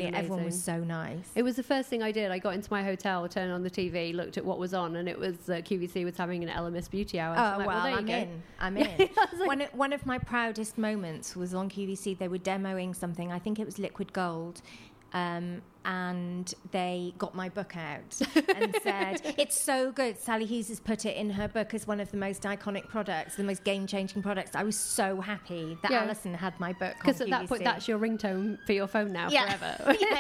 Everyone was so nice. It was the first thing I did. I got into my hotel, turned on the TV, looked at what was on, and it was QVC was having an Ella Miss Beauty Hour. Oh, so I'm in. Like, one of my proudest moments was on QVC. They were demoing something. I think it was Liquid Gold. And they got my book out and said, it's so good. Sally Hughes has put it in her book as one of the most iconic products, the most game-changing products. I was so happy that Alison had my book. Because at that point, that's your ringtone for your phone now forever. Yeah,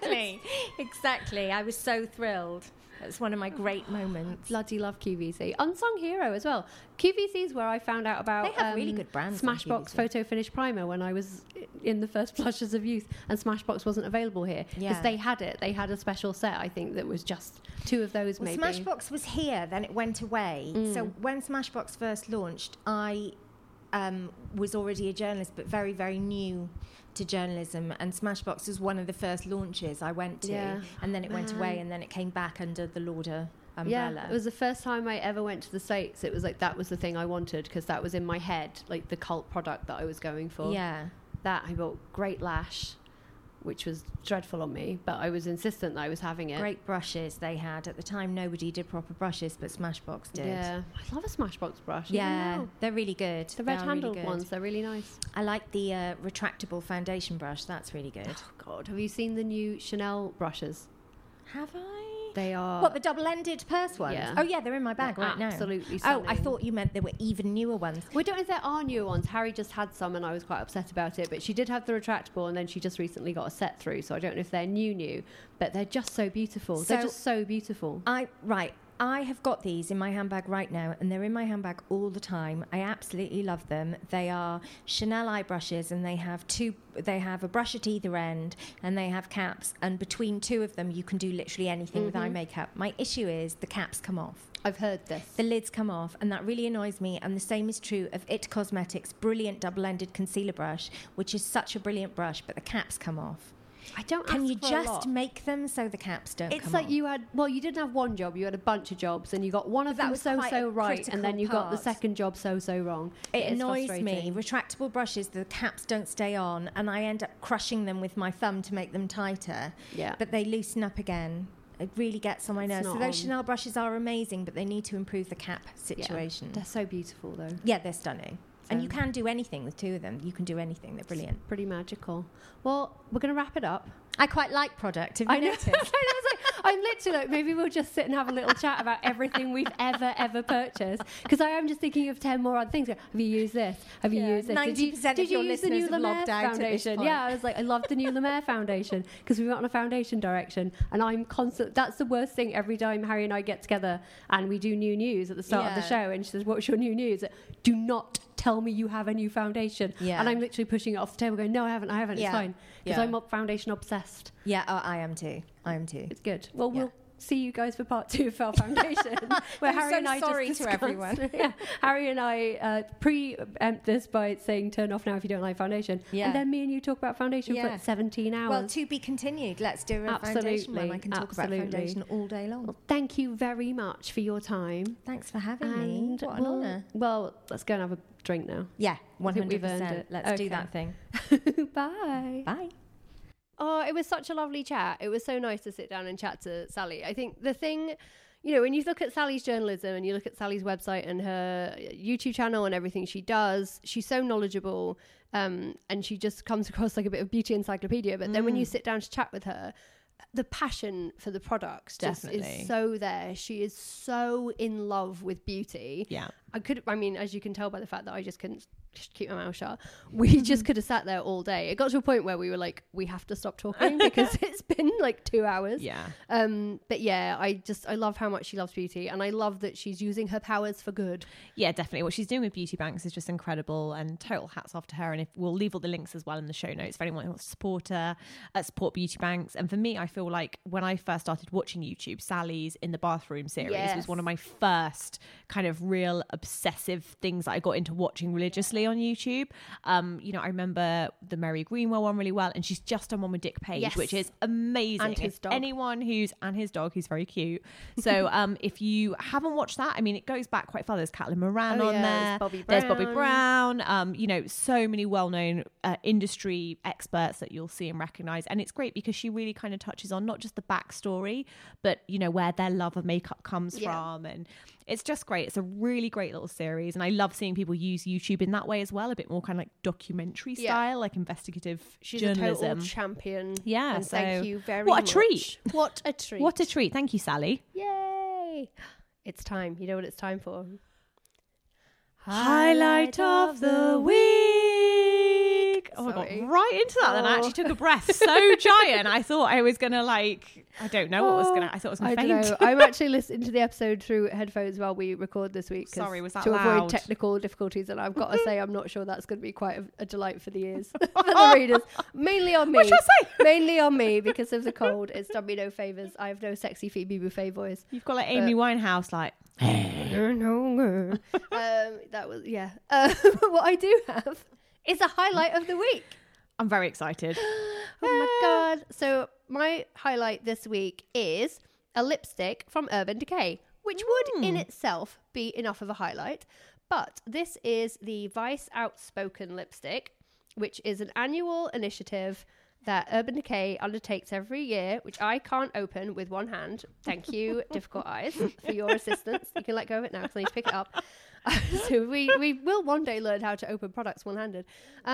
exactly. I was so thrilled. It's one of my great moments. Bloody love QVC. Unsung hero as well. QVC is where I found out about they have really good brands Smashbox Photo Finish Primer when I was in the first flushes of youth, and Smashbox wasn't available here because they had it. They had a special set, I think, that was just 2 of those. Maybe Smashbox was here, then it went away. So when Smashbox first launched, I was already a journalist, but very, very new to journalism, and Smashbox was one of the first launches I went to, and then it went away, and then it came back under the Lauder umbrella. Yeah, it was the first time I ever went to the States. It was like that was the thing I wanted, because that was in my head, like the cult product that I was going for. Yeah, that I bought Great Lash, which was dreadful on me, but I was insistent that I was having it. Great brushes they had. At the time, nobody did proper brushes, but Smashbox did. Yeah, I love a Smashbox brush. Yeah, they're really good. The red-handled ones, they're really nice. I like the retractable foundation brush. That's really good. Oh, God. Have you seen the new Chanel brushes? Have I? They are... What, the double-ended purse ones? Yeah. Oh, yeah, they're in my bag right now. Absolutely stunning. Oh, I thought you meant there were even newer ones. We don't know if there are newer ones. Harry just had some and I was quite upset about it, but she did have the retractable, and then she just recently got a set through, so I don't know if they're new, but they're just so beautiful. They're just so beautiful. I have got these in my handbag right now, and they're in my handbag all the time. I absolutely love them. They are Chanel eye brushes, and they have a brush at either end, and they have caps, and between 2 of them you can do literally anything with eye makeup. My issue is the caps come off. I've heard this. The lids come off, and that really annoys me. And the same is true of It Cosmetics' brilliant double-ended concealer brush, which is such a brilliant brush, but the caps come off. I don't. Can you just make them so the caps don't come off? It's like you didn't have one job, you had a bunch of jobs, and you got one of them so right, and then you got the second job so wrong. It annoys me. Retractable brushes, the caps don't stay on, and I end up crushing them with my thumb to make them tighter. Yeah. But they loosen up again. It really gets on my nerves. So those Chanel brushes are amazing, but they need to improve the cap situation. They're so beautiful, though. Yeah, they're stunning. And you can do anything with 2 of them. You can do anything. They're brilliant. It's pretty magical. Well, we're going to wrap it up. I quite like product. Have you noticed? I'm literally like, maybe we'll just sit and have a little chat about everything we've ever purchased. Because I am just thinking of 10 more other things. Have you used this? Have you used this? 90% of your listeners have logged out foundation? Yeah, I was like, I love the new La Mer foundation, because we went on a foundation direction, and I'm constant. That's the worst thing every time Harry and I get together and we do new news at the start of the show, and she says, "What's your new news?" Do not tell me you have a new foundation. Yeah. And I'm literally pushing it off the table going, no, I haven't, it's fine. Because I'm foundation obsessed. Yeah, I am too. It's good. Well, we'll see you guys for part 2 of our foundation. Where Harry and I sorry just to everyone. Harry and I preempt this by saying turn off now if you don't like foundation. Yeah. And then me and you talk about foundation for 17 hours. Well, to be continued. Let's do a foundation one. I can talk about foundation all day long. Well, thank you very much for your time. Thanks for having me. What an honour. Well, let's go and have a drink now. Yeah, 100%. Let's do that thing. Bye. Bye. Oh, it was such a lovely chat. It was so nice to sit down and chat to Sally. I think the thing, when you look at Sally's journalism and you look at Sally's website and her YouTube channel and everything she does, she's so knowledgeable, and she just comes across like a bit of beauty encyclopedia. But then when you sit down to chat with her, the passion for the products just is so there. She is so in love with beauty. Yeah. As you can tell by the fact that I just couldn't keep my mouth shut, we just could have sat there all day. It got to a point where we were like, we have to stop talking because it's been like 2 hours. Yeah. But yeah, I love how much she loves beauty, and I love that she's using her powers for good. Yeah, definitely. What she's doing with Beauty Banks is just incredible, and total hats off to her. And we'll leave all the links as well in the show notes for anyone who wants to support her, support Beauty Banks. And for me, I feel like when I first started watching YouTube, Sally's In the Bathroom series was one of my first kind of real obsessive things that I got into watching religiously on YouTube. I remember the Mary Greenwell one really well, and she's just done one with Dick Page, which is amazing. And his dog. Anyone and his dog, who's very cute. So if you haven't watched that, I mean, it goes back quite far. There's Caitlin Moran on there. There's Bobby Brown. You know, so many well-known industry experts that you'll see and recognize. And it's great because she really kind of touches on not just the backstory, but, you know, where their love of makeup comes from. And it's just great. It's a really great little series. And I love seeing people use YouTube in that way as well, a bit more kind of like documentary style, like investigative journalism. She's a total champion. Yeah. And thank you very much. much. Treat. What a treat. What a treat. Thank you, Sally. Yay. It's time. You know what it's time for? Highlight of the week. Oh, I got right into that. Then I actually took a breath so giant. I thought I was gonna I don't know what was gonna. I thought I was gonna faint. Know. I'm actually listening to the episode through headphones while we record this week. Sorry, was that to loud? avoid technical difficulties? And I've got to say, I'm not sure that's going to be quite a delight for the ears, for the readers. Mainly on me. What should I say? Mainly on me because of the cold. It's done me no favors. I have no sexy Phoebe Buffet voice. You've got like Amy Winehouse, like. That was what I do have is a highlight of the week. I'm very excited. Oh my god. So my highlight this week is a lipstick from Urban Decay, which would in itself be enough of a highlight, but this is the Vice Outspoken lipstick, which is an annual initiative that Urban Decay undertakes every year, which I can't open with one hand. Thank you, Difficult Eyes, for your assistance. You can let go of it now because I need to pick it up. So we will one day learn how to open products one-handed.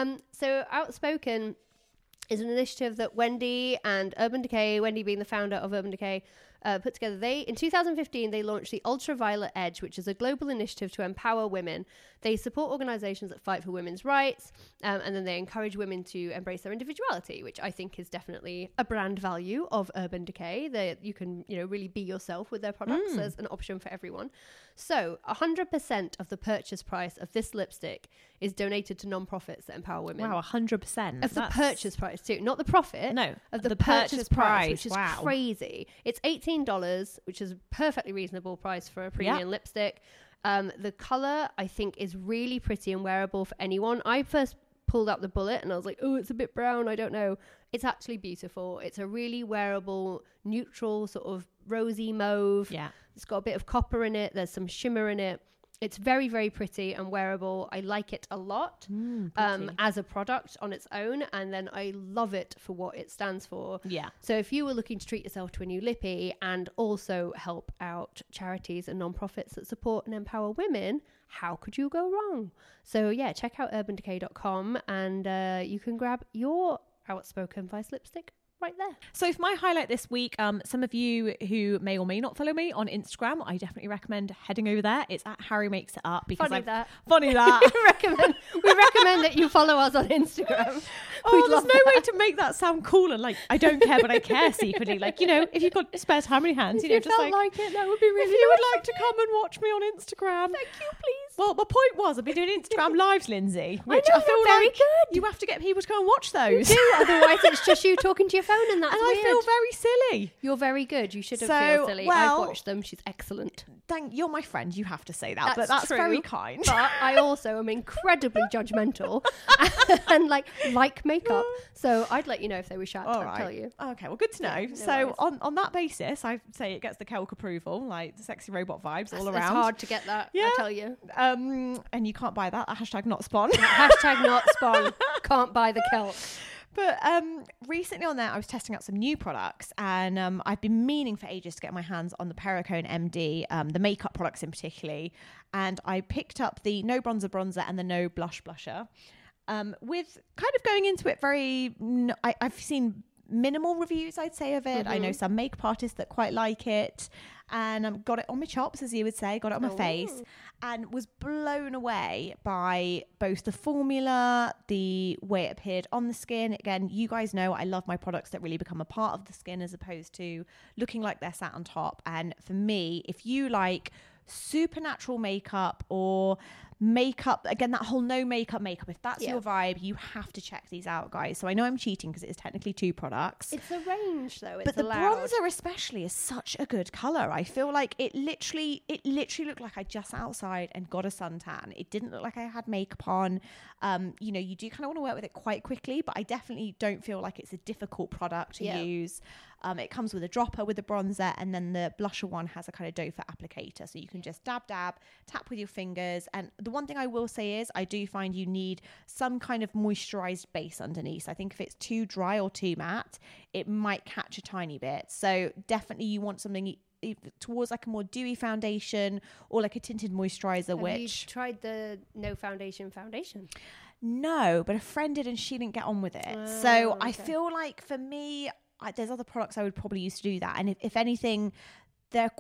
So Outspoken is an initiative that Wendy and Urban Decay, Wendy being the founder of Urban Decay, put together. In 2015, they launched the Ultraviolet Edge, which is a global initiative to empower women. They support organizations that fight for women's rights, and then they encourage women to embrace their individuality, which I think is definitely a brand value of Urban Decay, that you can, really be yourself with their products. There's an option for everyone. So 100% of the purchase price of this lipstick is donated to non-profits that empower women. Wow, 100%. Of the purchase price too, not the profit. No, of the purchase price, which is wow. crazy. It's $18, which is a perfectly reasonable price for a premium lipstick. The colour, I think, is really pretty and wearable for anyone. I first pulled out the bullet and I was like, oh, it's a bit brown, I don't know. It's actually beautiful. It's a really wearable, neutral, sort of rosy mauve. Yeah. It's got a bit of copper in it. There's some shimmer in it. It's very, very pretty and wearable. I like it a lot as a product on its own. And then I love it for what it stands for. Yeah. So if you were looking to treat yourself to a new lippy and also help out charities and non-profits that support and empower women, how could you go wrong? So yeah, check out urbandecay.com and you can grab your Outspoken Vice lipstick right there. So for my highlight this week, some of you who may or may not follow me on Instagram, I definitely recommend heading over there. It's at Harry Makes It Up. Because Funny that. We recommend that you follow us on Instagram. There's no way to make that sound cool and like I don't care but I care secretly. Like, if you've got spare time on your hands, if you just felt like it, that would be really if you nice. would like to come and watch me on Instagram. Thank you, please. Well, my point was I've been doing Instagram lives, Lindsay. Which I know, I feel very like good. you have to get people to go and watch those. You do, otherwise it's just you talking to your phone and that's and weird. I feel very silly. You're very good. You shouldn't So, feel silly. well, I've watched them. She's excellent. You're my friend. You have to say that, but that's true. very kind. But I also am incredibly judgmental and like makeup. So I'd let you know if they were shat. All I'll right. tell you. Okay, well, good to know. no So worries. on that basis, I say it gets the Kelk approval, like the sexy robot vibes all around. It's hard to get that. Yeah. I tell you. And you can't buy that. Hashtag not spawn. Hashtag not spawn. Can't buy the kelp. But recently on there, I was testing out some new products, and I've been meaning for ages to get my hands on the Perricone MD, the makeup products in particularly. And I picked up the No Bronzer and the No Blush Blusher. With kind of going into it I've seen minimal reviews, I'd say, of it. I know some makeup artists that quite like it, and got it on my chops, as you would say, got it on my face, and was blown away by both the formula, the way it appeared on the skin. Again, you guys know I love my products that really become a part of the skin as opposed to looking like they're sat on top. And for me, if you like supernatural makeup or makeup, again, that whole no makeup. If that's Yeah. your vibe, you have to check these out, guys. So I know I'm cheating because it is technically 2 products. It's a range, though. It's But the allowed. bronzer especially is such a good colour. I feel like it literally looked like I just sat outside and got a suntan. It didn't look like I had makeup on. You know, you do kind of want to work with it quite quickly, but I definitely don't feel like it's a difficult product to use. It comes with a dropper with a bronzer, and then the blusher one has a kind of doe foot applicator, so you can just dab, tap with your fingers. And the one thing I will say is I do find you need some kind of moisturized base underneath. I think if it's too dry or too matte, it might catch a tiny bit. So definitely you want something towards like a more dewy foundation or like a tinted moisturizer. Have you tried the no foundation? No, but a friend did and she didn't get on with it. So I feel like for me, there's other products I would probably use to do that. And if anything, they're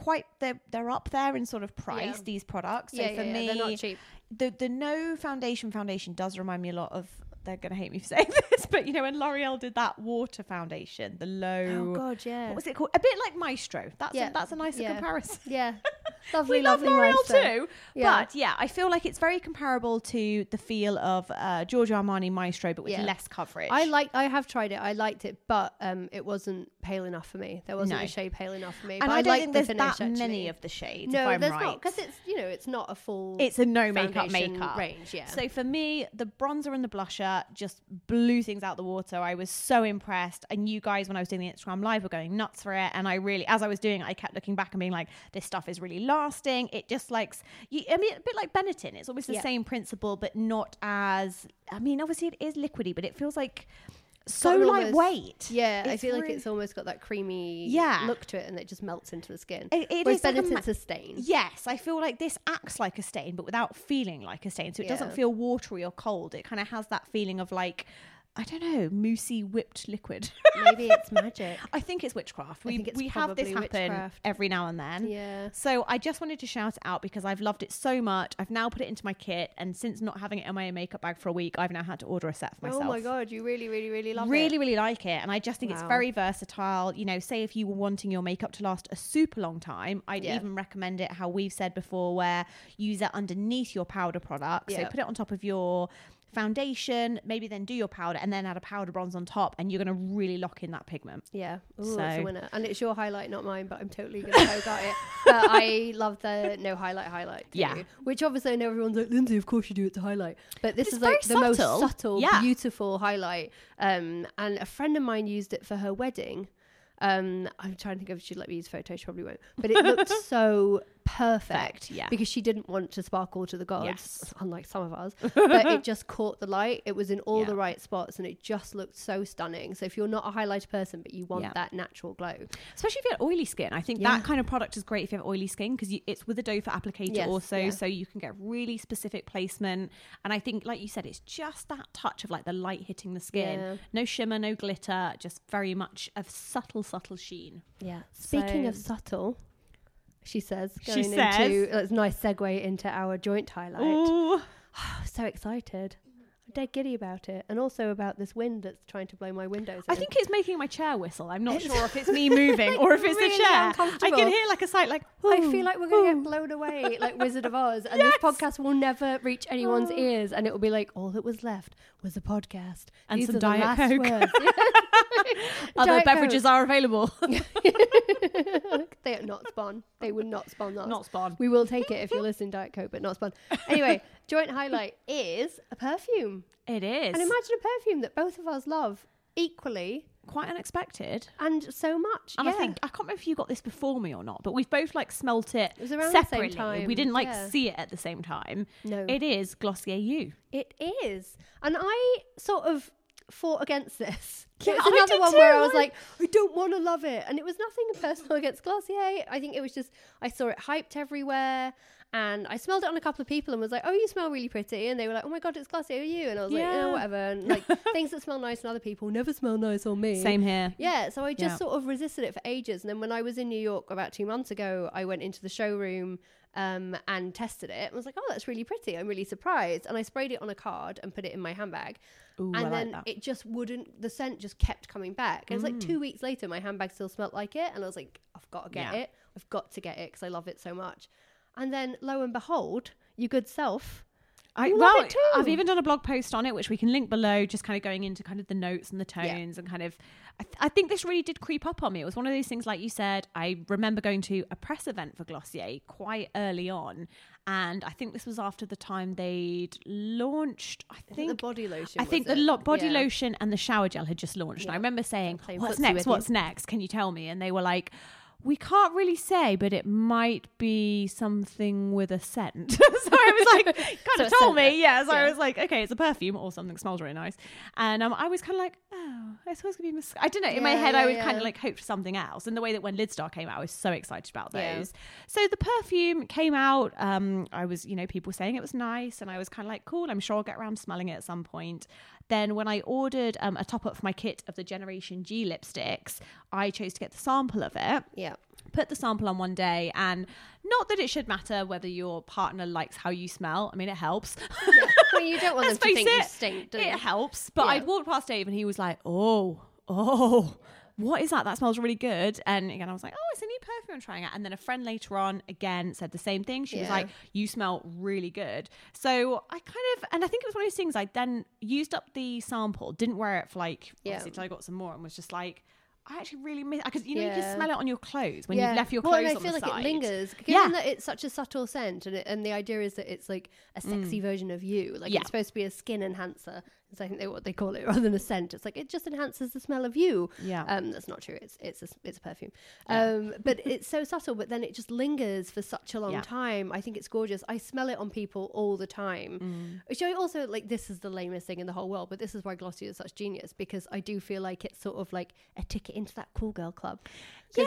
up there in sort of price, these products. So for me, they're not cheap. The no foundation does remind me a lot of, they're going to hate me for saying this, but you know, when L'Oreal did that water foundation, the low... Oh, God, yeah. What was it called? A bit like Maestro. That's a nicer comparison. Yeah. Lovely, We love lovely L'Oreal Maestro. too. Yeah. But yeah, I feel like it's very comparable to the feel of Giorgio Armani Maestro, but with less coverage. I have tried it. I liked it, but it wasn't pale enough for me. There wasn't No. a shade pale enough for me. And But I don't liked think the there's finish, that actually. many of the shades, No, if I'm there's right. not, because it's not a full. It's a no makeup foundation range. Yeah. So for me, the bronzer and the blusher just blew things out the water. I was so impressed. And you guys, when I was doing the Instagram live, were going nuts for it. And I really, as I was doing it, I kept looking back and being like, this stuff is really lasting. It just a bit like Benetton. It's almost the same principle, but not as, obviously it is liquidy, but it feels like so lightweight. Yeah, I feel like it's almost got that creamy look to it, and it just melts into the skin. Whereas Benetton's a stain. Yes, I feel like this acts like a stain, but without feeling like a stain. So it doesn't feel watery or cold. It kind of has that feeling of like, I don't know, moussey whipped liquid. Maybe it's magic. I think it's witchcraft. I think it's we have this probably happen witchcraft. every now and then. Yeah. So I just wanted to shout it out because I've loved it so much. I've now put it into my kit, and since not having it in my makeup bag for a week, I've now had to order a set for myself. Oh my God, you really, really, really love it. Really like it. And I just think it's very versatile. You know, say if you were wanting your makeup to last a super long time, I'd even recommend it how we've said before, where you use it underneath your powder product. So put it on top of your foundation, maybe then do your powder and then add a powder bronze on top, and you're going to really lock in that pigment. Yeah. Ooh, So- it's a winner. And it's your highlight, not mine, but I'm totally going to poke at it. But I love the no highlight too, Yeah. which obviously I know everyone's like, Lindsay, of course you do it to highlight. But this It's is like very the most subtle. subtle, Yeah. beautiful highlight. And a friend of mine used it for her wedding. I'm trying to think if she'd let me use photos, she probably won't. But it looked so perfect, yeah. because she didn't want to sparkle to the gods, Yes. unlike some of us. But it just caught the light. It was in all Yeah. the right spots, and it just looked so stunning. So if you're not a highlighter person, but you want Yeah. that natural glow, Especially if you have oily skin. I think that kind of product is great if you have oily skin, because it's with a doe foot applicator Yes, also, yeah. so you can get really specific placement. And I think, like you said, it's just that touch of like the light hitting the skin. Yeah. No shimmer, no glitter, just very much of subtle sheen. yeah. Speaking So- of subtle, she says, She going says- into that's a nice segue into our joint highlight. Ooh. So excited. I'm dead giddy about it, and also about this wind that's trying to blow my windows I in. think it's making my chair whistle. I'm not sure if it's me moving or if it's really the chair. I uncomfortable. can hear like a sight like, I feel like we're going to get blown away like Wizard of Oz, and this podcast will never reach anyone's ears, and it will be like, all that was left was a podcast. And These some are the Diet last Coke. words. other Diet beverages Coke. are available. They are not spawn. They would not spawn us. Not spawn. We will take it if you're listening, Diet Coke, but not spawn. Anyway, joint highlight is a perfume. It is. And imagine a perfume that both of us love equally quite unexpected. and so much. And yeah. I think, I can't remember if you got this before me or not, but we've both like smelt it was around the same separately. time, We didn't like yeah. see it at the same time. No. It is Glossier You. It is. And I sort of fought against this. Yeah, It's I another did one too. where I was like, I don't want to love it. And it was nothing personal against Glossier. I think it was just, I saw it hyped everywhere. And I smelled it on a couple of people and was like, oh, you smell really pretty. And they were like, oh my God, it's Glossier, are you? And I was like, Yeah. oh, whatever. And like, things that smell nice on other people never smell nice on me. Same here. Yeah, so I just Yeah. sort of resisted it for ages. And then when I was in New York about 2 months ago, I went into the showroom and tested it. And was like, oh, that's really pretty. I'm really surprised. And I sprayed it on a card and put it in my handbag. Ooh, I and like then that. it just wouldn't, the scent just kept coming back. And it was like 2 weeks later, my handbag still smelled like it. And I was like, I've got to get Yeah. it. I've got to get it because I love it so much. And then lo and behold, your good self I've even done a blog post on it, which we can link below, just kind of going into kind of the notes and the tones and kind of, I think this really did creep up on me. It was one of those things, like you said, I remember going to a press event for Glossier quite early on. And I think this was after the time they'd launched, I think the body lotion. I think the body lotion and the shower gel had just launched. And I remember saying, what's next? Can you tell me? And they were like, we can't really say, but it might be something with a scent. So I was like, kind of told me. Yeah. So I was like, okay, it's a perfume or something that smells really nice. And I was kind of like, oh, I suppose it could be I don't know. In my head, I would kind of like hope for something else. And the way that when Lidstar came out, I was so excited about those. Yeah. So the perfume came out. I was, people saying it was nice. And I was kind of like, cool, I'm sure I'll get around to smelling it at some point. Then when I ordered a top up for my kit of the Generation G lipsticks, I chose to get the sample of it. Yeah. Put the sample on one day, and not that it should matter whether your partner likes how you smell. I mean, it helps. Yeah. Well, you don't want them to think you stink, do you? It helps. But I'd walked past Dave and he was like, oh, what is that? That smells really good. And again, I was like, oh, it's a new perfume I'm trying out. And then a friend later on, again, said the same thing. She was like, you smell really good. So I and I think it was one of those things, I then used up the sample, didn't wear it for obviously until I got some more, and was just like, I actually really miss, because you can smell it on your clothes when you've left your clothes on the side. I feel like it lingers, given that it's such a subtle scent, and the idea is that it's like a sexy version of you. It's supposed to be a skin enhancer. It's I think what they call it, rather than a scent. It's like it just enhances the smell of you. Yeah, that's not true. It's a perfume. Yeah. But it's so subtle. But then it just lingers for such a long time. I think it's gorgeous. I smell it on people all the time. Which I also this is the lamest thing in the whole world. But this is why Glossier is such genius, because I do feel like it's sort of like a ticket into that cool girl club. Because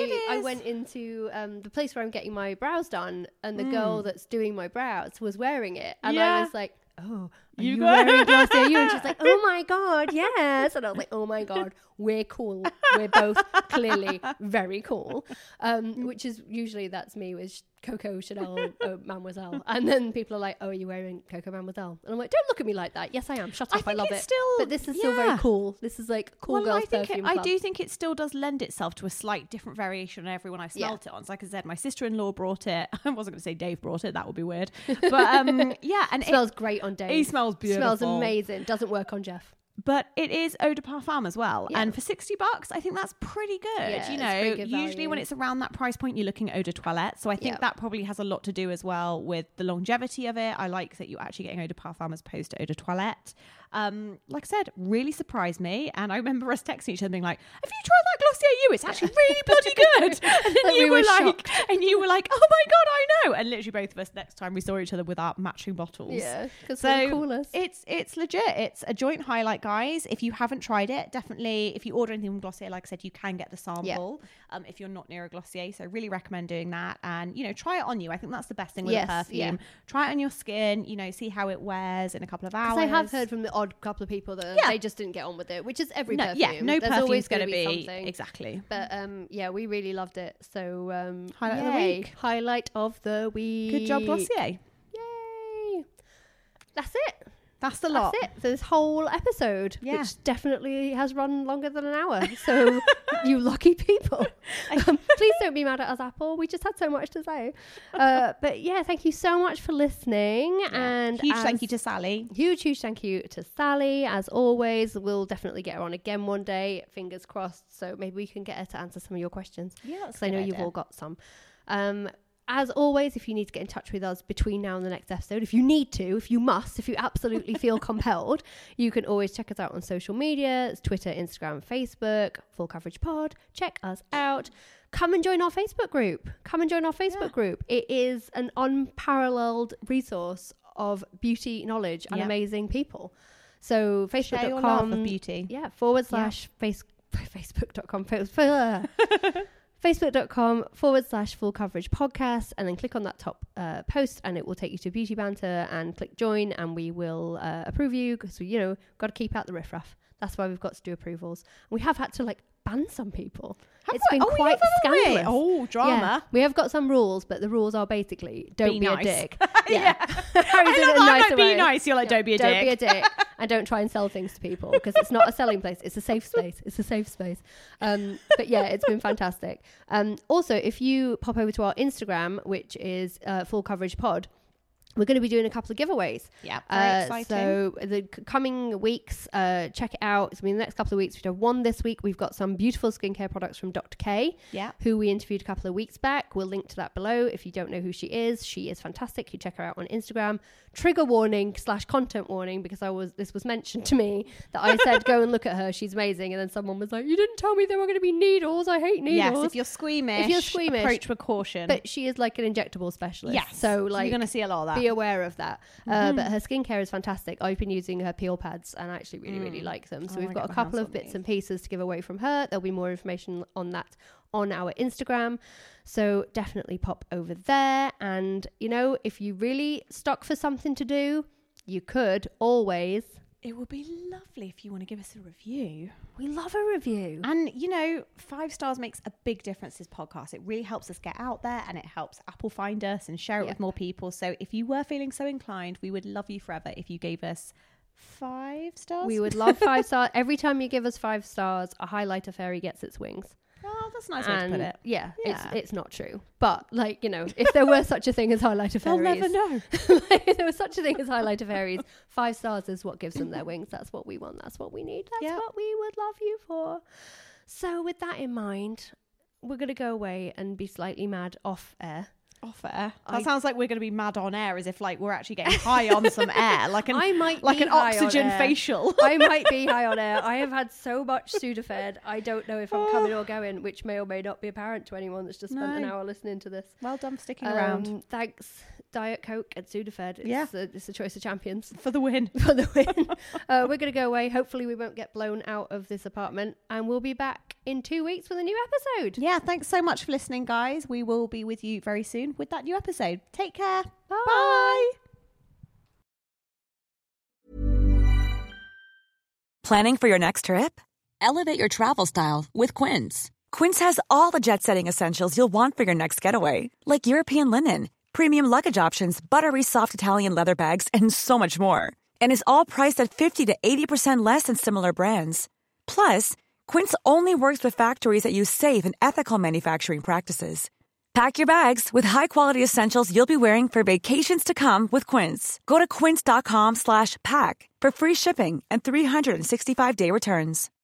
I went into the place where I'm getting my brows done, and the girl that's doing my brows was wearing it, and I was like, oh, are you wearing Glossier? And she's like, oh my God, yes. And I was like, oh my God, we're cool. We're both clearly very cool. Which is usually, that's me with Coco Chanel Mademoiselle. And then people are like, oh, are you wearing Coco Mademoiselle? And I'm like, don't look at me like that. Yes, I am. Shut up. I love it. But this is still very cool. This is like cool girls perfume club. I do think it still does lend itself to a slight different variation on everyone I've smelt it on. So like I said, my sister-in-law brought it. I wasn't going to say Dave brought it. That would be weird. But and it smells great on Dave. He smells beautiful. Smells amazing. Doesn't work on Jeff. But it is eau de parfum as well. Yeah. And for $60, I think that's pretty good. Yeah, good usually value. When it's around that price point, you're looking at eau de toilette. So I think that probably has a lot to do as well with the longevity of it. I like that you're actually getting eau de parfum as opposed to eau de toilette. Like I said, really surprised me. And I remember us texting each other being like, have you tried that Glossier You? It's actually really bloody good. And then you were like, oh my God, I know. And literally both of us, next time we saw each other with our matching bottles. Yeah, because we're the coolest. It's legit. It's a joint highlight, guys. If you haven't tried it, definitely, if you order anything from Glossier, like I said, you can get the sample if you're not near a Glossier. So really recommend doing that. And, try it on you. I think that's the best thing with a perfume. Yeah. Try it on your skin, see how it wears in a couple of hours. Because I have heard from the odd couple of people that they just didn't get on with it, which is every perfume. Yeah, no There's perfume's always going to be something. Exactly. But we really loved it. So highlight of the week. Highlight of the week. Good job, Glossier. Yay! That's it. That's the lot. That's it for this whole episode, which definitely has run longer than an hour. So you lucky people. Please don't be mad at us, Apple. We just had so much to say. But yeah, thank you so much for listening. Yeah. And huge thank you to Sally. Huge thank you to Sally. As always, we'll definitely get her on again one day. Fingers crossed. So maybe we can get her to answer some of your questions. Yeah, because I know you've all got some. As always, if you need to get in touch with us between now and the next episode, if you absolutely feel compelled, you can always check us out on social media. It's Twitter, Instagram, Facebook, Full Coverage Pod. Check us out. Come and join our Facebook group. It is an unparalleled resource of beauty knowledge and amazing people. So Facebook.com of beauty. Yeah, / Facebook.com. Facebook.com / Full Coverage Podcast, and then click on that top post and it will take you to Beauty Banter, and click join and we will approve you, because we got to keep out the riffraff. That's why we've got to do approvals. We have had to ban some people. It's been quite scandalous. Oh, drama. Yeah. We have got some rules, but the rules are basically don't be nice. A dick. Yeah. I'm like, be nice. You're like, don't be a dick. Don't be a dick. And don't try and sell things to people, because it's not a selling place. It's a safe space. But yeah, it's been fantastic. Also, if you pop over to our Instagram, which is Full Coverage Pod, we're going to be doing a couple of giveaways. Yeah, very exciting. So the coming weeks, check it out. It's been the next couple of weeks. We have one this week. We've got some beautiful skincare products from Dr. K, who we interviewed a couple of weeks back. We'll link to that below. If you don't know who she is fantastic. You check her out on Instagram. Trigger warning / content warning, because this was mentioned to me that I said go and look at her. She's amazing. And then someone was like, you didn't tell me there were going to be needles. I hate needles. Yes, if you're squeamish, approach with caution. But she is like an injectable specialist. Yes, so like you're going to see a lot of that. Be aware of that. But her skincare is fantastic. I've been using her peel pads and I actually really like them. So we've got a couple of bits and pieces to give away from her. There'll be more information on that on our Instagram. So definitely pop over there. And, you know, if you really stuck for something to do, you could always... It would be lovely if you want to give us a review. We love a review. And, you know, 5 stars makes a big difference to this podcast. It really helps us get out there and it helps Apple find us and share it with more people. So if you were feeling so inclined, we would love you forever if you gave us 5 stars. We would love 5 stars. Every time you give us 5 stars, a highlighter fairy gets its wings. Oh, that's a nice way to put it. Yeah. It's not true. But, like, you know, if there were such a thing as highlighter fairies... They'll never know. If there was such a thing as highlighter fairies, 5 stars is what gives them their wings. That's what we want. That's what we need. That's what we would love you for. So, with that in mind, we're going to go away and be slightly mad off air. Off air? That sounds like we're going to be mad on air, as if like we're actually getting high on some air, like an oxygen facial. I might be high on air. I have had so much Sudafed. I don't know if I'm coming or going, which may or may not be apparent to anyone that's just spent an hour listening to this. Well done for sticking around. Thanks, Diet Coke and Sudafed. It's a choice of champions. For the win. For the win. We're going to go away. Hopefully we won't get blown out of this apartment. And we'll be back in 2 weeks with a new episode. Yeah, thanks so much for listening, guys. We will be with you very soon with that new episode. Take care. Bye. Bye. Planning for your next trip? Elevate your travel style with Quince. Quince has all the jet-setting essentials you'll want for your next getaway, like European linen, premium luggage options, buttery soft Italian leather bags, and so much more. And is all priced at 50 to 80% less than similar brands. Plus, Quince only works with factories that use safe and ethical manufacturing practices. Pack your bags with high-quality essentials you'll be wearing for vacations to come with Quince. Go to quince.com/pack for free shipping and 365-day returns.